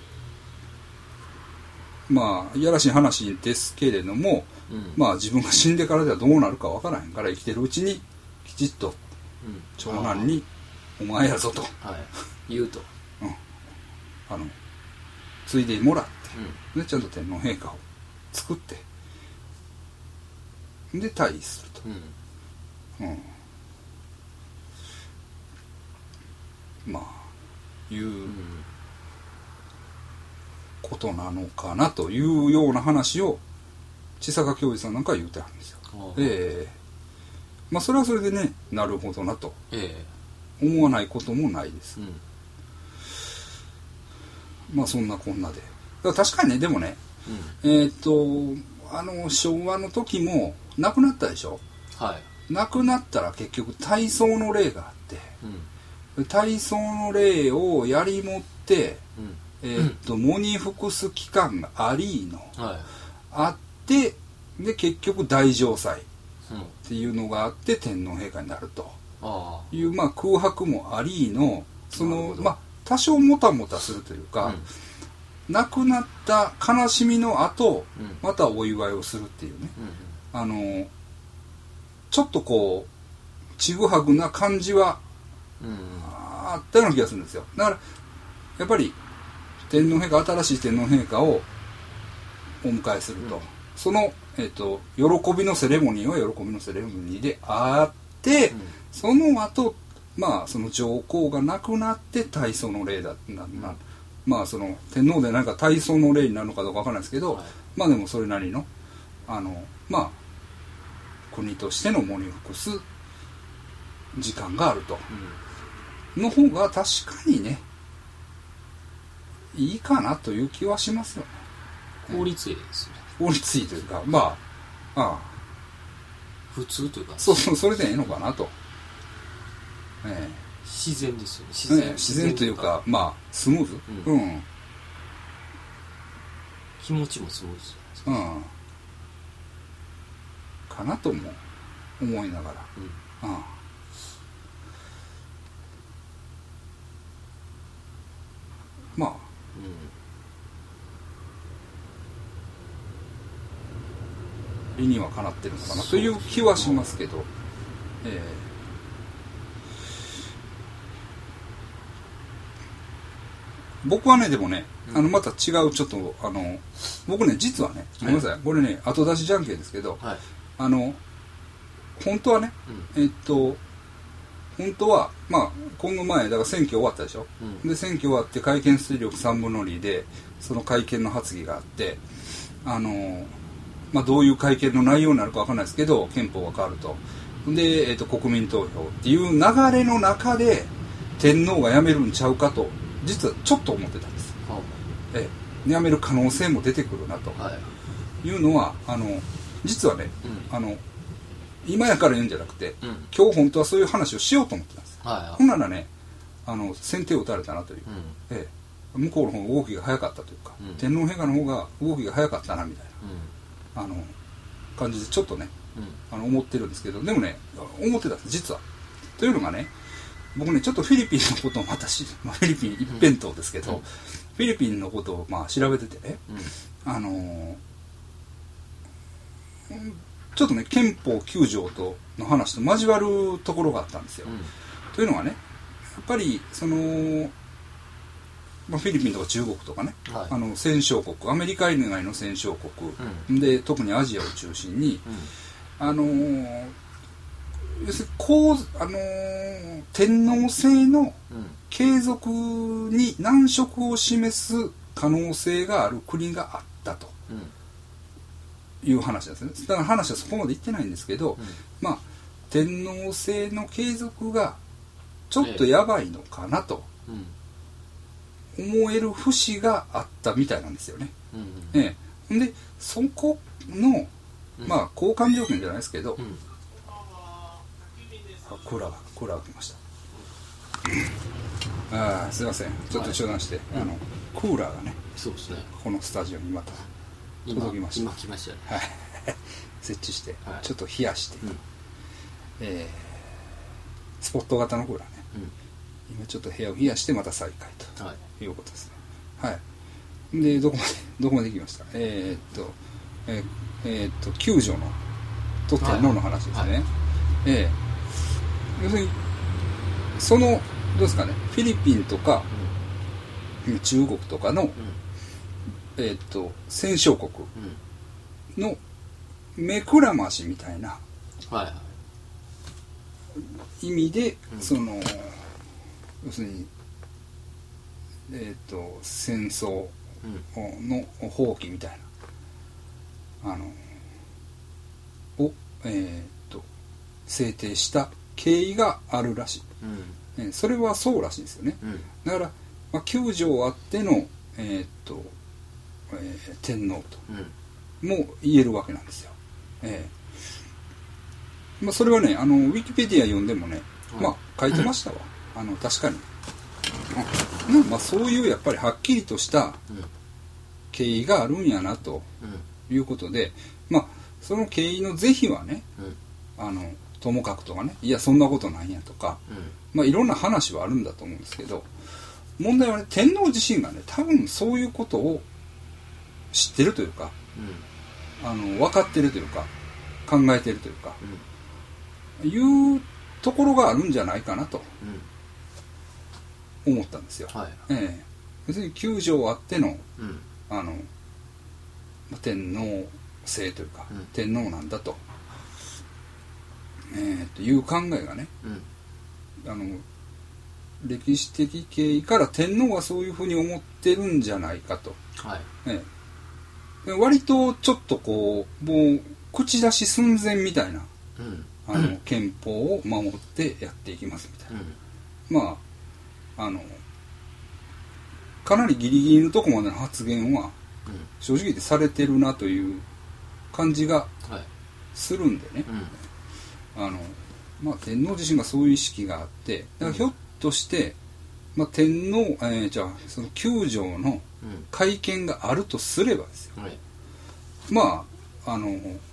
まあいやらしい話ですけれども、うん、まあ自分が死んでからではどうなるかわからへんから生きてるうちにきちっと長男に「お前やぞ」と、 はい、言うと、 うん、あの継いでもらって、うん、でちゃんと天皇陛下を作ってで退位すると、うんうん、まあいうことなのかなというような話を千坂教授さんなんかは言うてはるんですよ。ええー、まあそれはそれでねなるほどなと思わないこともないです、うん、まあそんなこんなでだから確かにねでもね、うん、えー、っとあの昭和の時も亡くなったでしょ、はい、亡くなったら結局大喪の礼があって、うん、大喪の礼をやりもって、うん、えー、っと喪に服す期間がありの、はい、あってで結局大嘗祭っていうのがあって天皇陛下になるという、まあ、空白もありのそのまあ多少もたもたするというか、うん、亡くなった悲しみの後、うん、またお祝いをするっていうね、うん、あのちょっとこうちぐはぐな感じは、うん、あったような気がするんですよ。だからやっぱり天皇陛下新しい天皇陛下をお迎えすると、うん、その、えーと、喜びのセレモニーは喜びのセレモニーであって、うん、その後まあその上皇が亡くなって大喪の礼だな、うん、まあその天皇でなんか大喪の礼になるのかどうかわからないですけど、はい、まあでもそれなりのあのまあ国としての喪に服す時間があると、うん、の方が確かにねいいかなという気はしますよね。 効率いいですね。 効率いいというかまあああ普通というかそうそうそれでいいのかなと、ええ、 自然ですよね。自然、 ええ、自然というかまあスムーズ、うん、うん、 気持ちもスムーズじゃないですか、うん、かなとも思いながら、うん、ああまあ、うん、理にはかなってるのかなという気はしますけど、えー、僕はねでもね、うん、あのまた違うちょっとあの僕ね実はねごめんなさい、はい、これね後出しじゃんけんですけど、はい、あの本当はね、うん、えー、っと本当はまあ今後前だから選挙終わったでしょ、うん、で選挙終わって会見出力さんぶんのにでその会見の発議があってあのー、まあどういう会見の内容になるかわからないですけど憲法が変わるとで、えー、と国民投票っていう流れの中で天皇が辞めるんちゃうかと実はちょっと思ってたんです、はあ、え辞める可能性も出てくるなと、はい、いうのはあの実はね、うん、あの今やから言うんじゃなくて、うん、今日本当はそういう話をしようと思ってたんです、はいはい、ほんならねあの先手を打たれたなという、うん、ええ、向こうの方が動きが早かったというか、うん、天皇陛下の方が動きが早かったなみたいな、うん、あの感じでちょっとね、うん、あの思ってるんですけどでもね思ってたんです実は。というのがね僕ねちょっとフィリピンのことをまたし、まあ、フィリピン一辺倒ですけど、うん、フィリピンのことをまあ調べててね、うん、あのーちょっとね憲法きゅう条との話と交わるところがあったんですよ、うん、というのはねやっぱりその、まあ、フィリピンとか中国とかね、はい、あの戦勝国アメリカ以外の戦勝国、うん、で特にアジアを中心に、うん、あのー、要するにこう、あのー、天皇制の継続に難色を示す可能性がある国があったと、うんいう話ですね。だから話はそこまで言ってないんですけど、うん、まあ天皇制の継続がちょっとやばいのかなと思える節があったみたいなんですよね。 うんうん、 ええ、でそこのまあ交換条件じゃないですけど、うん、あクーラーがクーラーが来ました。ああすいませんちょっと中断して、はい、あのクーラーがね、 そうですね、 このスタジオにまた届きました。 今、今来ましたね。 はい設置して、はい、ちょっと冷やして、うん、えー、スポット型のクーラーね、うん、今ちょっと部屋を冷やしてまた再開と、はい、いうことですね。はいでどこまでどこまで行きました。えー、っとえー、えー、っと救助のと天皇の話ですね。はいはい、えー、要するにそのどうですかね、フィリピンとか、うん、中国とかの、うん、えー、っと戦勝国の目くらましみたいな意味で、はいはい、その要するに、えー、と戦争の放棄みたいな、あのを、えー、と制定した経緯があるらしい、うん、それはそうらしいんですよね、うん、だから、まあ、救助あっての、えーとえー、天皇とも言えるわけなんですよ。ええまあ、それはねあのウィキペディア読んでもね、はい、まあ書いてましたわ、あの確かに、うんまあ、そういうやっぱりはっきりとした経緯があるんやなということで、まあその経緯の是非はね、うん、あのともかくとかね、いやそんなことないんやとか、うん、まあいろんな話はあるんだと思うんですけど、問題はね天皇自身がね多分そういうことを知ってるというか、うん、あの分かってるというか考えてるというか、うん、いうところがあるんじゃないかなと思ったんですよ。はいええ、別に救助あっての、うん、あの天皇制というか、うん、天皇なんだと、えー、という考えがね、うん、あの歴史的経緯から天皇がそういうふうに思ってるんじゃないかと、はいええ、割とちょっとこうもう口出し寸前みたいな、うん、あの憲法を守ってやっていきますみたいな、うん、まああのかなりギリギリのとこまでの発言は、うん、正直言ってされてるなという感じがするんでね、はいうんあのまあ、天皇自身がそういう意識があってだからひょっとして、まあ、天皇、えー、じゃあその宮城の会見があるとすればですよ、はい、まああの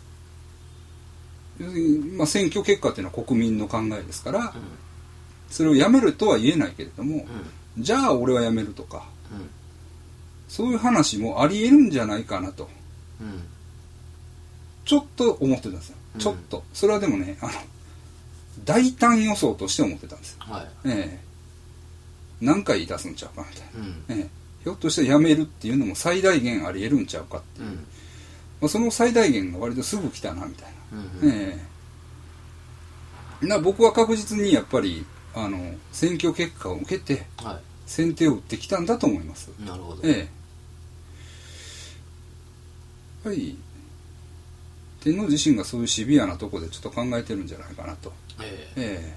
まあ、選挙結果っていうのは国民の考えですから、うん、それをやめるとは言えないけれども、うん、じゃあ俺はやめるとか、うん、そういう話もありえるんじゃないかなと、うん、ちょっと思ってたんですよ、うん、ちょっとそれはでもねあの大胆予想として思ってたんですよ、はいえー、何回出すんちゃうかみたいな、うんえー、ひょっとしてやめるっていうのも最大限ありえるんちゃうかっていう、うんまあ、その最大限が割とすぐ来たなみたいなうんうんえー、な僕は確実にやっぱりあの選挙結果を受けて、はい、先手を打ってきたんだと思います。なるほど、えー、やっぱり天皇自身がそういうシビアなところでちょっと考えてるんじゃないかなと、えーえ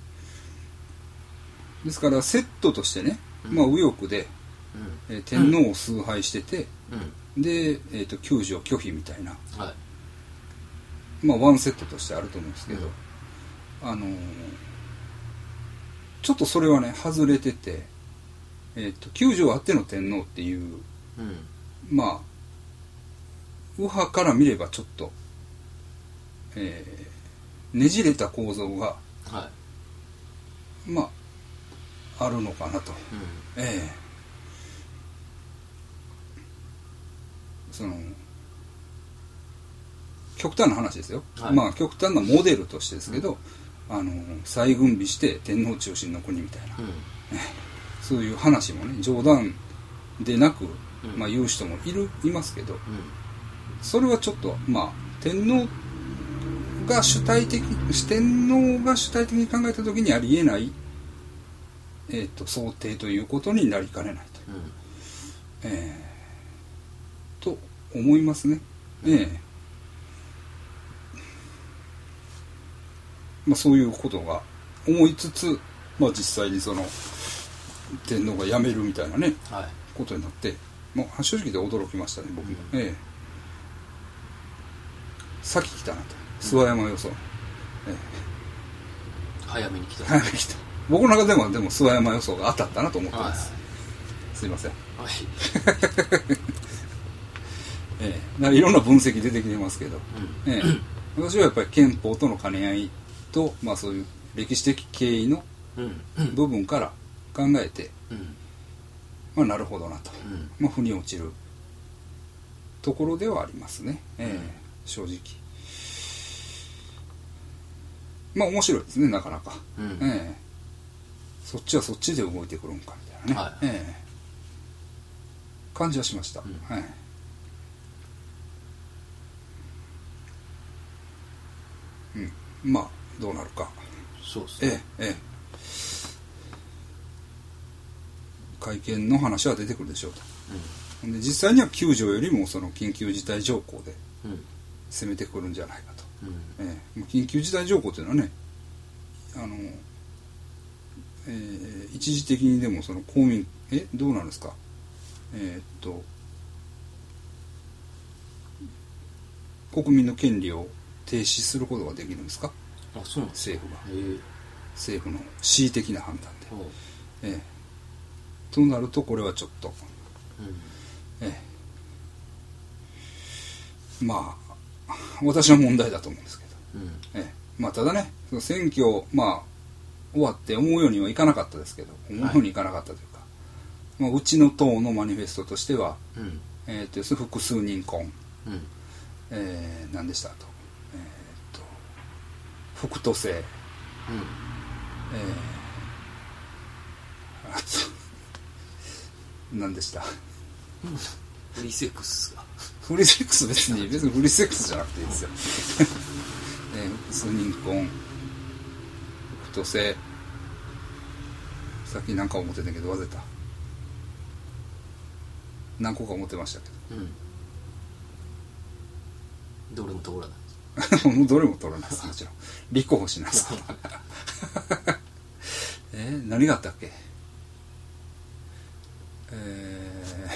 ー、ですからセットとしてね、うんまあ、右翼で、うんえー、天皇を崇拝してて、うん、で、えーと、救助拒否みたいな、はいまあ、ワンセットとしてあると思うんですけど、うん、あのー、ちょっとそれはね外れてて、えーと、救助あっての天皇っていう、うん、まあ右派から見ればちょっと、えー、ねじれた構造が、はい、まああるのかなと、うん、えー、その極端な話ですよ、はい、まあ極端なモデルとしてですけど、うん、あの再軍備して天皇中心の国みたいな、うん、そういう話もね冗談でなく、うんまあ、言う人もいるいますけど、うん、それはちょっとまあ天皇が主体的天皇が主体的に考えた時にありえない、えー、と想定ということになりかねないと、うんえー、と思いますね。えーまあ、そういうことが思いつつ、まあ、実際にその天皇が辞めるみたいなね、 はい、 ことになって、もう正直で驚きましたね僕も、うん、ええ先来たなと諏訪山予想、うん、ええ、 早めに来た早めに来た。僕の中でもでも諏訪山予想が当たったなと思ってます、はい、すいません、はいええ、いろんな分析出てきてますけど、うんええ、私はやっぱり憲法との兼ね合いと、まあ、そういう歴史的経緯の部分から考えて、うんまあ、なるほどなと、うんまあ、腑に落ちるところではありますね、ええ、正直まあ面白いですねなかなか、うんええ、そっちはそっちで動いてくるんかみたいなね、はいええ、感じはしました、うんはいうん、まあどうなるかそうですね、ええええ、 会見の話は出てくるでしょうと、うん、で実際にはきゅう条よりもその緊急事態条項で攻めてくるんじゃないかと、うんええ、緊急事態条項というのはねあの、えー、一時的にでもその公民えどうなんですかえー、っと国民の権利を停止することができるんですか？ あ、そうなんですか？ 政府が、えー、政府の恣意的な判断で、えー、となるとこれはちょっと、うんえー、まあ私は問題だと思うんですけど、うんえー、まあただねその選挙まあ終わって思うようにはいかなかったですけど思うようにいかなかったというか、はいまあ、うちの党のマニフェストとしては、うんえー、と複数人婚、うんえー、何でしたと、えー、と副都政、うんえー、あと何でした、 うん、フリーセックスがフリーセックス別に別にフリーセックスじゃなくていいですよ、えー、複数人婚副都政さっき何か思ってたけど忘れた何個か思ってましたけど、 うん、どれも通らないもうどれも通らないですもちろん立候補しないですからえー、何があったっけえ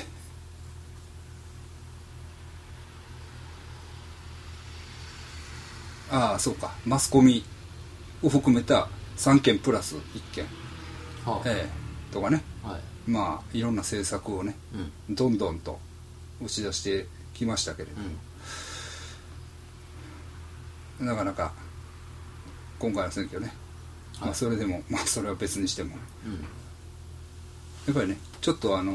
ー、ああそうかマスコミを含めたさんけんプラスいっけん、はあえー、とかね、はい、まあいろんな政策をね、うん、どんどんと打ち出してきましたけれども、うん、なかなか今回の選挙ね、はいまあ、それでもまあそれは別にしても、うん、やっぱりねちょっとあの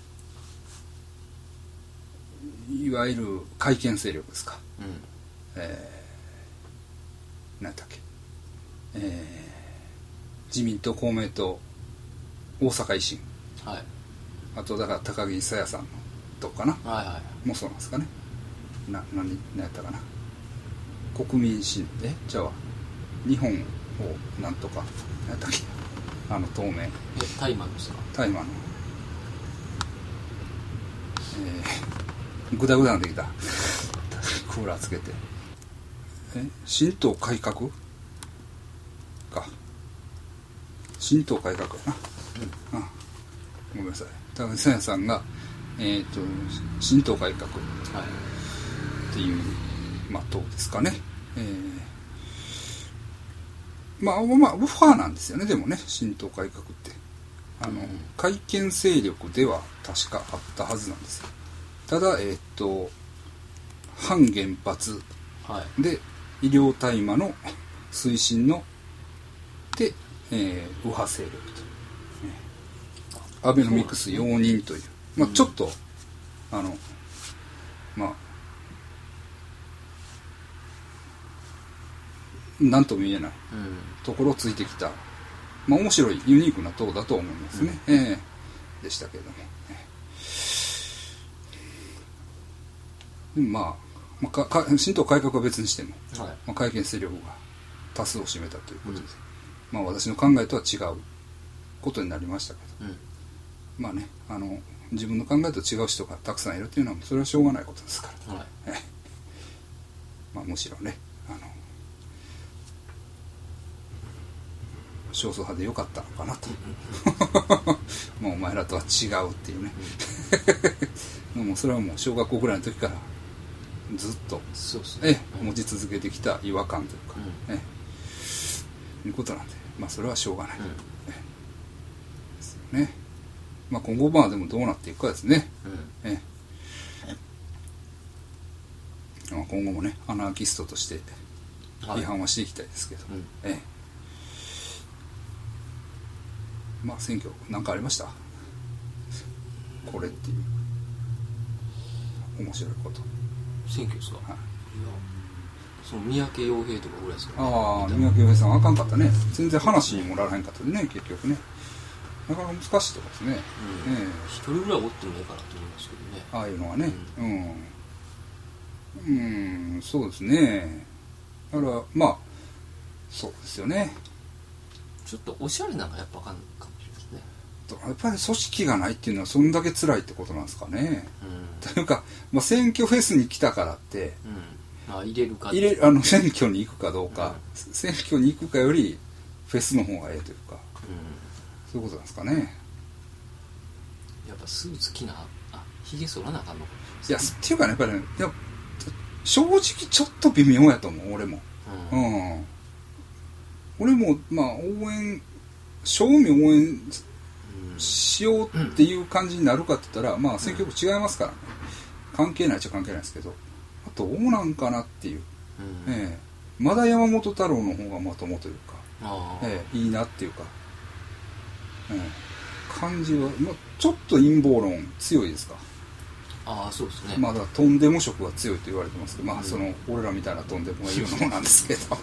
いわゆる改憲勢力ですか、うんえー、何だっけ、えー、自民党公明党大阪維新、はい、あとだから高木沙耶さんのとこかな、はいはい、もうそうなんですかねな何何やったかな国民新えじゃあ日本をなんとか何やったっけあの透明え大麻ですか大麻のえー、グダグダにできたクーラーつけてえ新党改革か新党改革やな、うん、あごめんなさい高木沙耶さんがえーと新党改革っていう、はいまあ、党ですかね、えー、まあまあウォファーなんですよねでもね新党改革ってあの、うん、改憲勢力では確かあったはずなんですよただえっ、ー、と反原発で医療大麻の推進ので、えー、右派勢力と、えー、アベノミクス容認というまあ、ちょっと、うん、あのまあ何とも言えない、うん、ところをついてきた、まあ面白いユニークな党だと思いますね、うん、えー、でしたけれども、でもまあ、まあ、かか新党改革は別にしても、はいまあ、改憲勢力が多数を占めたということで、うんまあ、私の考えとは違うことになりましたけど、うん、まあねあの自分の考えと違う人がたくさんいるっていうのはそれはしょうがないことですから、はいまあ、むしろねあの少数派でよかったのかなとまあ思前らとは違うっていうね、うん、もうそれはもう小学校ぐらいの時からずっとそうですね、 え持ち続けてきた違和感というか、うん、えいうことなんで、まあそれはしょうがない、うん、えですよね。まあ今後まあでもどうなっていくかですね、うん、えまあ、今後もねアナーキストとして批判はしていきたいですけど、はい、ええ、まあ選挙なんかありましたこれっていう面白いこと。 選挙ですか、はい、いやその三宅洋平とかぐらいですか、ね、 ああ三宅洋平さんあかんかったね、全然話にもならへんかったね結局ね、なかなか難しいとこですね、 うん、ええ、一人ぐらいおってもいいかなと思いますけどね、 ああいうのはね、うん、うん、うん、そうですね。だからまあそうですよね、 ちょっとおしゃれなのがやっぱあかんかもしれないですね。 やっぱり組織がないっていうのはそんだけ辛いってことなんですかね、うん、というか、まあ、選挙フェスに来たからって、 うん、あ入れるか入れあの選挙に行くかどうか、うん、選挙に行くかよりフェスの方がええというか、うん、そういうことなんですかね。 やっぱスーツ着なあひげ剃らなあかんのか、 いやっていうかねやっぱり、ね、いや正直ちょっと微妙やと思う俺も、うん、うん、俺もまあ応援正味応援しようっていう感じになるかって言ったら、まあ選挙区違いますからね、関係ないっちゃ関係ないですけど、あとどうなんかなっていう、うん、ええ、まだ山本太郎の方がまともというか、ええ、いいなっていうか、ええ、感じは、まあ、ちょっと陰謀論強いですか。 ああそうですね。 まだとんでも色が強いと言われてますけど、まあその俺らみたいなとんでもが言うのもなんですけど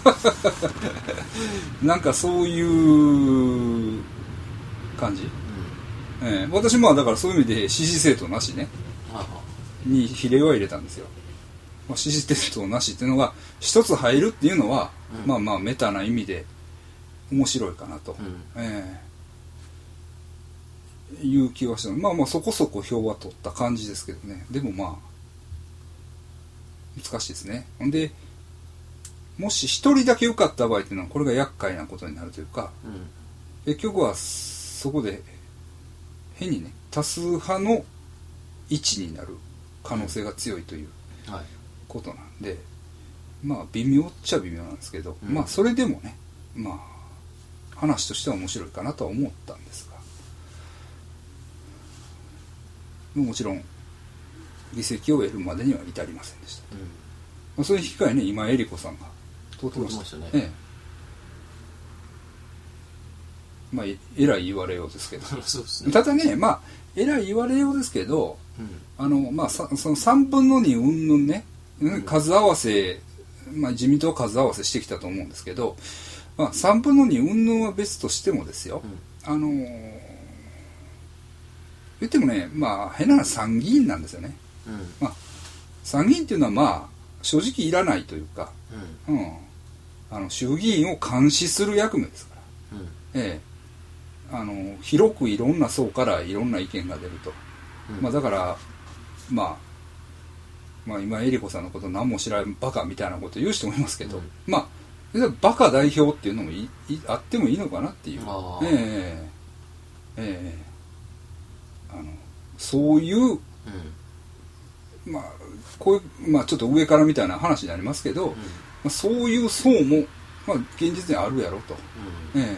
なんかそういう感じ、うん、えー、私まあだからそういう意味で支持政党なしねに比例は入れたんですよ、まあ、支持政党なしっていうのが一つ入るっていうのは、うん、まあまあメタな意味で面白いかなと、うん、えーいう気がした。まあまあそこそこ票は取った感じですけどね。でもまあ難しいですね。ほんでもし一人だけ受かった場合っていうのはこれが厄介なことになるというか、うん、結局はそこで変にね多数派の位置になる可能性が強いということなんで、まあ微妙っちゃ微妙なんですけど、うん、まあそれでもねまあ話としては面白いかなとは思ったんですが、もちろん議席を得るまでには至りませんでした、うん、まあ、それに引き換えね今江里子さんが通ってました、 通ってましたね、ええ、まあえらい言われようですけどそうですね、 ただねまあえらい言われようですけど、うん、あのまあそのさんぶんのにうんぬんね、うん、数合わせ、まあ、自民党は数合わせしてきたと思うんですけど、まあ、さんぶんのにうんぬんは別としてもですよ、うん、あのー言ってもね、まあ変な話参議院なんですよね、うん、まあ、参議院っていうのはまあ正直いらないというか、うんうん、あの衆議院を監視する役目ですから、うん、ええ、あの広くいろんな層からいろんな意見が出ると、うん、まあ、だから、まあ、まあ今江里子さんのこと何も知らんバカみたいなこと言う人もいますけど、うん、まあバカ代表っていうのもいいあってもいいのかなっていう、ええええ、あのそういう、うん、まあこういう、まあ、ちょっと上からみたいな話になりますけど、うん、まあ、そういう層も、まあ、現実にあるやろと、うん、え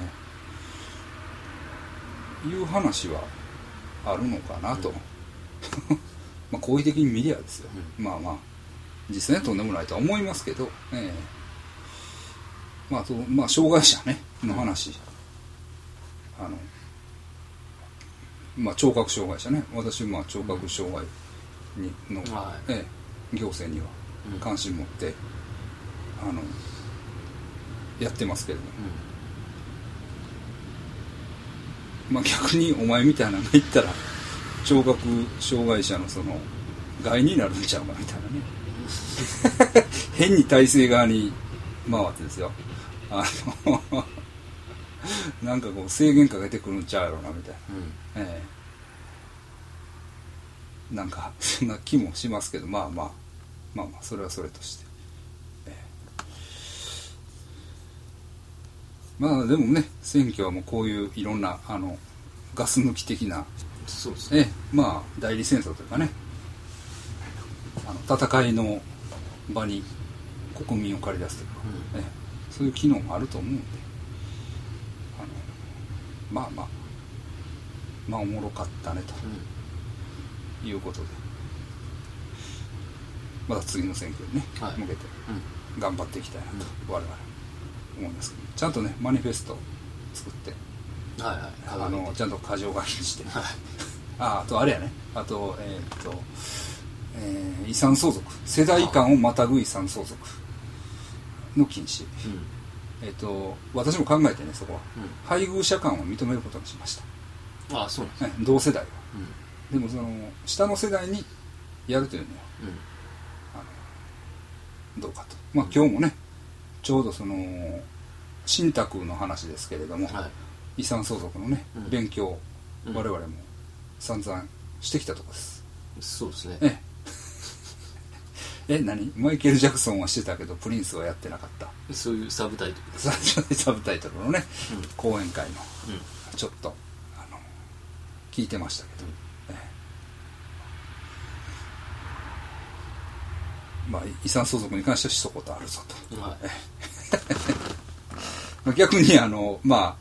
え、いう話はあるのかなと、うん、まあ好意的に見りゃですよ、うん、まあまあ実際にはとんでもないとは思いますけど、ええ、まあ、あとまあ障害者ねの話、あのまあ、聴覚障害者ね、私まあ聴覚障害にの、うん、ええ、行政には関心持って、うん、あのやってますけれども、うん、まあ逆にお前みたいなのが言ったら聴覚障害者のその害になるんちゃうかみたいなね変に体制側に回ってですよ、あのなんかこう制限かけてくるんちゃうやろなみたいな、うん、ええ、なんかそんな気もしますけど、まあまあまあまあそれはそれとして、ええ、まあでもね選挙はもうこういういろんなあのガス抜き的な、 そうですね、 えまあ代理戦争というかね、あの戦いの場に国民を駆り出すというか、うん、えそういう機能もあると思うんで、あのまあまあまあおもろかったねと、うん、いうことで、また次の選挙にね、はい、向けて頑張っていきたいなと、うん、我々思いますけど、ちゃんとねマニフェスト作って、はいはい、あのちゃんと箇条書きにして、はい、ああとあれやね、あとえー、っと、えー、遺産相続、世代間をまたぐ遺産相続の禁止、うん、えー、っと私も考えてね、そこは、うん、配偶者間を認めることにしました。 ああそうなんですね、 同世代は、うん、でもその下の世代にやるというのは、うん、あのどうかと、まあ今日もねちょうどその信託の話ですけれども、はい、遺産相続のね、うん、勉強、うん、我々も散々してきたところです。 そうですね。 ええ何マイケル・ジャクソンはしてたけどプリンスはやってなかった。 そういうサブタイトルです、ね、サブタイトルのね、うん、講演会の、うん、ちょっとあの聞いてましたけど、うん、ええまあ遺産相続に関してはしたことあるぞと、はい、逆にあのまあ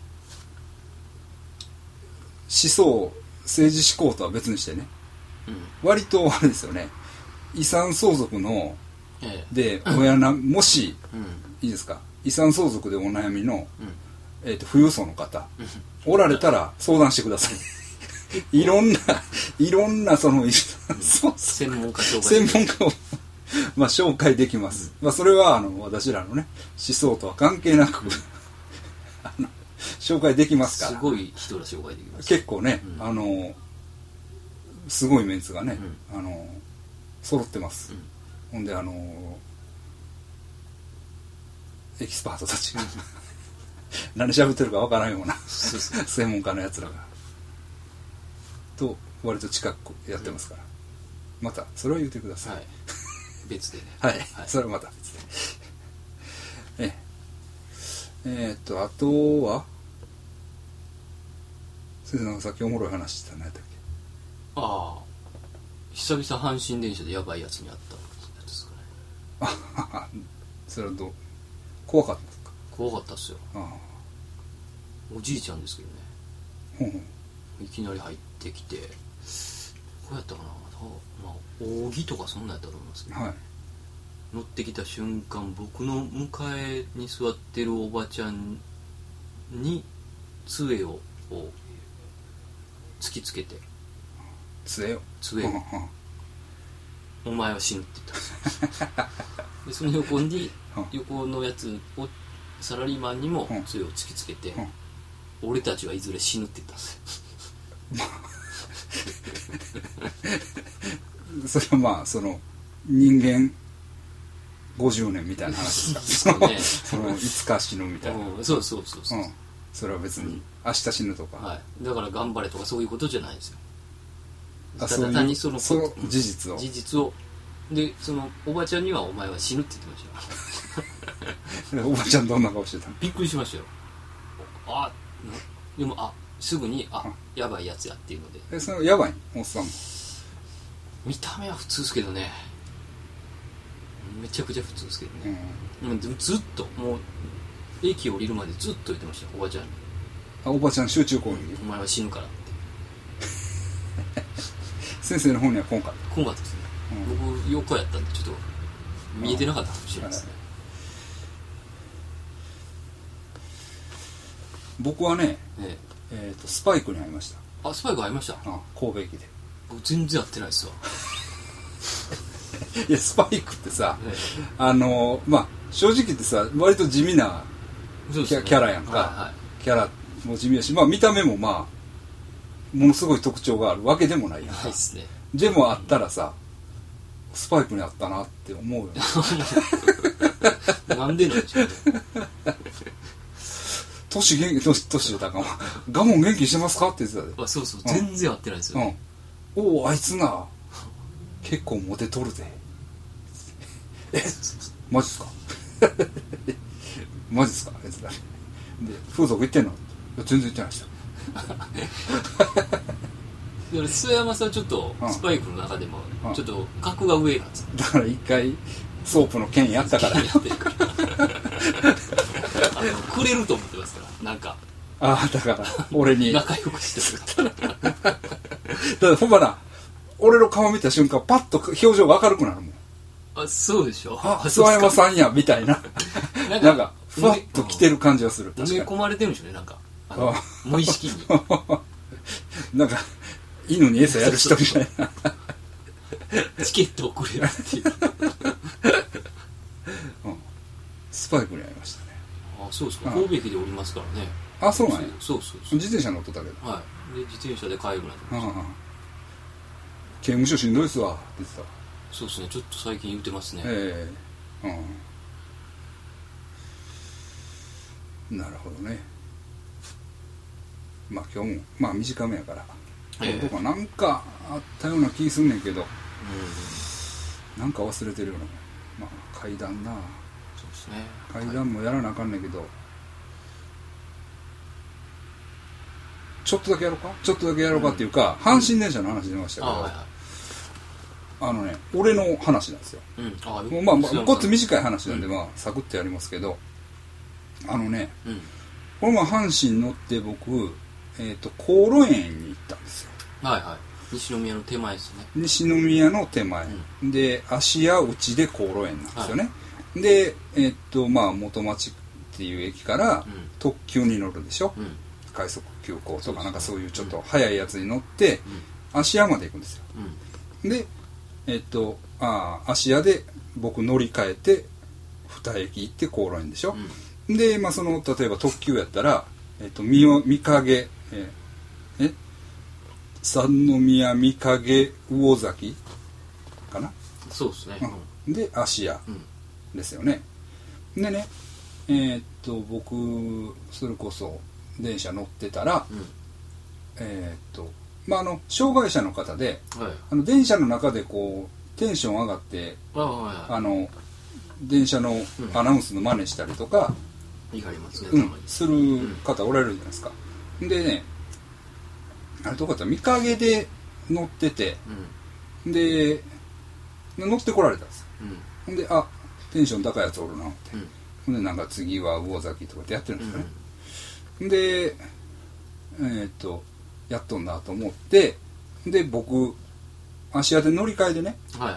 思想政治思考とは別にしてね、うん、割とあれですよね、遺産相続の、ええ、で親なもし、うん、いいですか、遺産相続でお悩みの、うん、えーと富裕層の方、うん、おられたら相談してくださいいろんないろんなその、うん、そう専門家紹介専門家をまあ紹介できます、うん、まあそれはあの私らのね思想とは関係なく、うん、あの紹介できますから、 すごい人ら紹介できます、 結構ね、うん、あのすごいメンツがね、うん、あの揃ってます、うん、ほんであのエキスパートたちが、うん、何喋ってるかわからんような専門家のやつらがと割と近くやってますから、うん、またそれは言ってください、はい、 別でねはい、はい、それはまた別でええー、っとあとは先生なんかさっきおもろい話してたのやったっけ。 ああ久々阪神電車でやばいやつに会ったやつですかね。 あそれはどう怖かったですか。 怖かったっすよ。ああおじいちゃんですけどね、ほうほういきなり入ってきて、どうやったかな、まあ扇とかそんなんやったと思いますけど、はい、乗ってきた瞬間僕の向かいに座ってるおばちゃんに杖をこう突きつけて、 杖を杖をお前は死ぬって言ったんですよでその横に横のやつをサラリーマンにも杖を突きつけて、俺たちはいずれ死ぬって言ったんですよそれはまあその人間ごじゅうねんみたいな話ですかねそのいつか死ぬみたいな、 うん、そうそうそうそう、うん、 それは別に明日死ぬとか、 はい、だから頑張れとかそういうことじゃないですよ。 ただ単にそのその事実を事実をで、そのおばちゃんにはお前は死ぬって言ってましたよおばちゃんどんな顔してたの。 びっくりしましたよ。あでもあすぐにあやばいやつやっていうので。 えそのやばいおっさんも見た目は普通ですけどね、めちゃくちゃ普通ですけどね、うん、でもずっともう駅降りるまでずっと言ってましたおばちゃんに。 あおばちゃん集中攻撃、 お前は死ぬからって先生の方には来んかった。 来んかったですね、うん、僕横やったんでちょっと見えてなかったかもしれないですね、はい、 僕はね、えええー、とスパイクに会いました。 あスパイク会いました。 あ神戸駅で。 僕全然会ってないですわいやスパイクってさ、ええ、あのまあ正直言ってさ割と地味なキ ャ,、ね、キャラやんか、はいはい、キャラも地味やし、まあ見た目もまあものすごい特徴があるわけでもないやんか。 ないっすね。 でもあったらさ、スパイクにあったなって思うよなんでなんでしょうねトシ元気、トシ、トシだかもガモン元気してますかって言ってたで。 あそうそう、うん、全然合ってないですよ、ね、 うん、おおあいつな結構モテとるぜえマジっすかマジっすかあいつだで風俗行ってんの。いや全然行ってないですよ須山さんちょっとスパイクの中でもちょっと格が上なんです、 だから一回ソープの剣やったからやってるからあのくれると思ってますからなんかああだから俺に仲良くしてるだからほんまな俺の顔見た瞬間パッと表情が明るくなるもん。 あそうでしょ。 あ諏訪山さんやみたいななんかふわっと来てる感じがする。 埋め込まれてるんでしょうねなんかあの無意識になんか犬に餌やる人みたいなチケットをくれるっていう、 うん、スパイクにありましたね。 あそうですか。神戸駅で降りますからね。 あそうなんや。 そうそうそう。 自転車乗っとったけど。 はいで自転車で帰るなと思って。 刑務所しんどいっすわって言ってた。 そうですねちょっと最近言ってますね。 ええー、うんなるほどね。まあ今日もまあ短めやから、えー、とかなんかあったような気すんねんけど、うん、なんか忘れてるような。まあ階段な。 そうですね。 階段もやらなあかんねんけど、はい、ちょっとだけやろうかちょっとだけやろうかっていうか、うん、阪神電車の話出ましたけど、うん、あ、はいはい、あのね俺の話なんですよ、うん、あもうまあ、まあ、ごっつ短い話なんで、うん、まあサクッとやりますけど、あのね、うん、これも阪神乗って僕えー、と高炉園に行ったんですよ。 はいはい。西宮の手前ですね。 西宮の手前、うん、で芦屋内で高炉園なんですよね、はい、でえっ、ー、とまあ元町っていう駅から特急に乗るでしょ、うん、快速急行とかなんかそういうちょっと速いやつに乗って、うん、芦屋まで行くんですよ、うん、でえっ、ー、とあ芦屋で僕乗り換えてに駅行って高炉園でしょ、うん、でまあその例えば特急やったらえっ、ー、と御影えー、え三宮御影魚崎かな。 そうですね、 うん、で芦屋ですよね、うん、でねえー、っと僕それこそ電車乗ってたら、うん、えー、っとまああの障害者の方で、はい、あの電車の中でこうテンション上がってあ、はいはい、あの電車のアナウンスの真似したりとか、 うん、いますね、 うん、する方おられるじゃないですか。でねあれどこだったら御影で乗ってて、うん、で乗ってこられたんですよ、うん、であテンション高いやつおるなって、うん、でなんか次は魚崎とかってやってるんですよね、うん、でえー、っとやっとんなと思ってで僕芦屋で乗り換えでね、はいはい、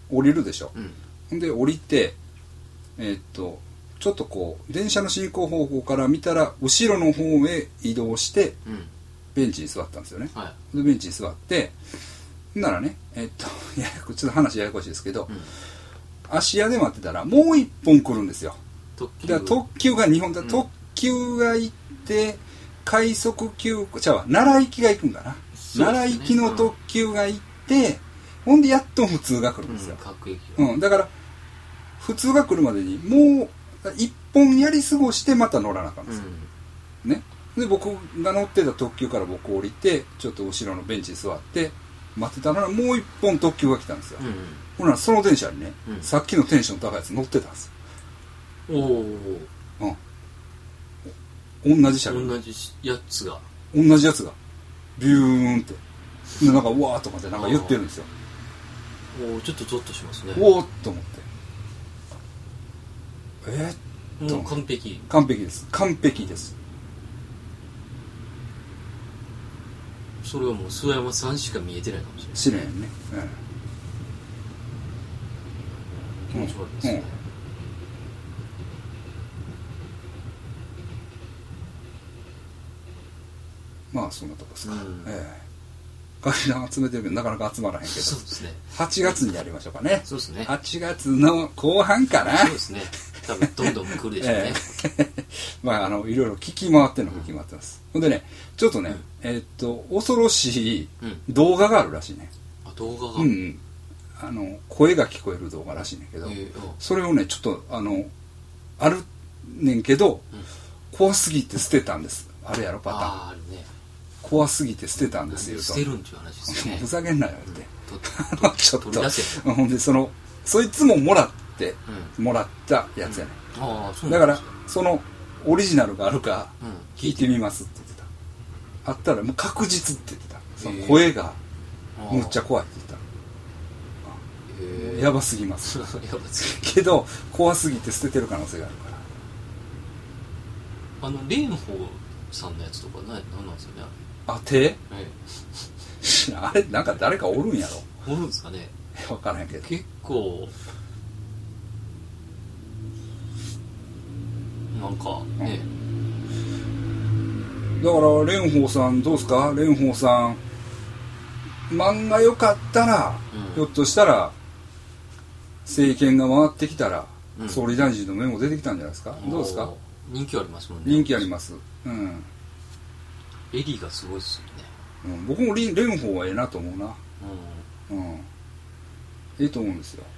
降りるでしょ、うん、で降りてえー、っとちょっとこう電車の進行方向から見たら後ろの方へ移動して、うん、ベンチに座ったんですよね、はい、でベンチに座ってならねえー、っといやちょっと話ややこしいですけど、うん、芦屋で待ってたらもう一本来るんですよ。特急だ特急がにほんだ、うん、特急が行って快速急行ちゃうわ奈良行きが行くんかな、ね、奈良行きの特急が行って、うん、ほんでやっと普通が来るんですよ、うん各駅うん、だから普通が来るまでにもう一本やり過ごしてまた乗らなあかんですよ、うん、ね。で僕が乗ってた特急から僕降りてちょっと後ろのベンチに座って待ってたらもう一本特急が来たんですよ、うんうん、ほらその電車にね、うん、さっきのテンション高いやつ乗ってたんですよ。おお、うん、同じ車両同じやつが同じやつがビューンってでなんかうわーとかってなんか言ってるんですよ。 おおちょっとゾッとしますね。 おおっと思ってえー、っともう完璧完璧です完璧です。 それはもう諏訪山さんしか見えてないかもしれない知れんね、 うん、気持ち悪いですね、 うん、まあそんなとこですか、うんええ階段集めてるけどなかなか集まらへんけどそうですねはちがつにやりましょうかね。 そうですねはちがつの後半かな。 そうですね多分どんどん来るでしょうね、 えー、まああのいろいろ聞き回ってるのが聞き回ってます、うん、ほんでねちょっとね、うん、えー、っと恐ろしい動画があるらしいね、 うん、あ動画が、 うん、あの声が聞こえる動画らしいねんけど、えー、それをねちょっとあのあるねんけど、うん、怖すぎて捨てたんです。あるやろパターンああるね怖すぎて捨てたんですよと捨てるんっていう話ですよね。 ふざけんなよって、 うん、ちょっとほんでそのそいつももらってもらったやつやね、うんうん、あだからそのオリジナルがあるか聞いてみますって言ってた、 あったらもう確実って言ってた。その声がむっちゃ怖いって言ってた。えー、やばすぎますやばすぎけど怖すぎて捨ててる可能性があるから。 あの蓮舫さんのやつとか何なんですよね、 あ手、ええ、 あれなんか誰かおるんやろ。 おるんですかね、 分からへんけど結構なんかね、 うん、だから蓮舫さんどうですか。蓮舫さん漫画良かったら、うん、ひょっとしたら政権が回ってきたら、うん、総理大臣の目も出てきたんじゃないですか。どうですか。 人気ありますもんね。 人気あります。うん。 エリーがすごいっすよね。うん、僕も蓮舫はええなと思うな。うん。うん。ええと思うんですよ。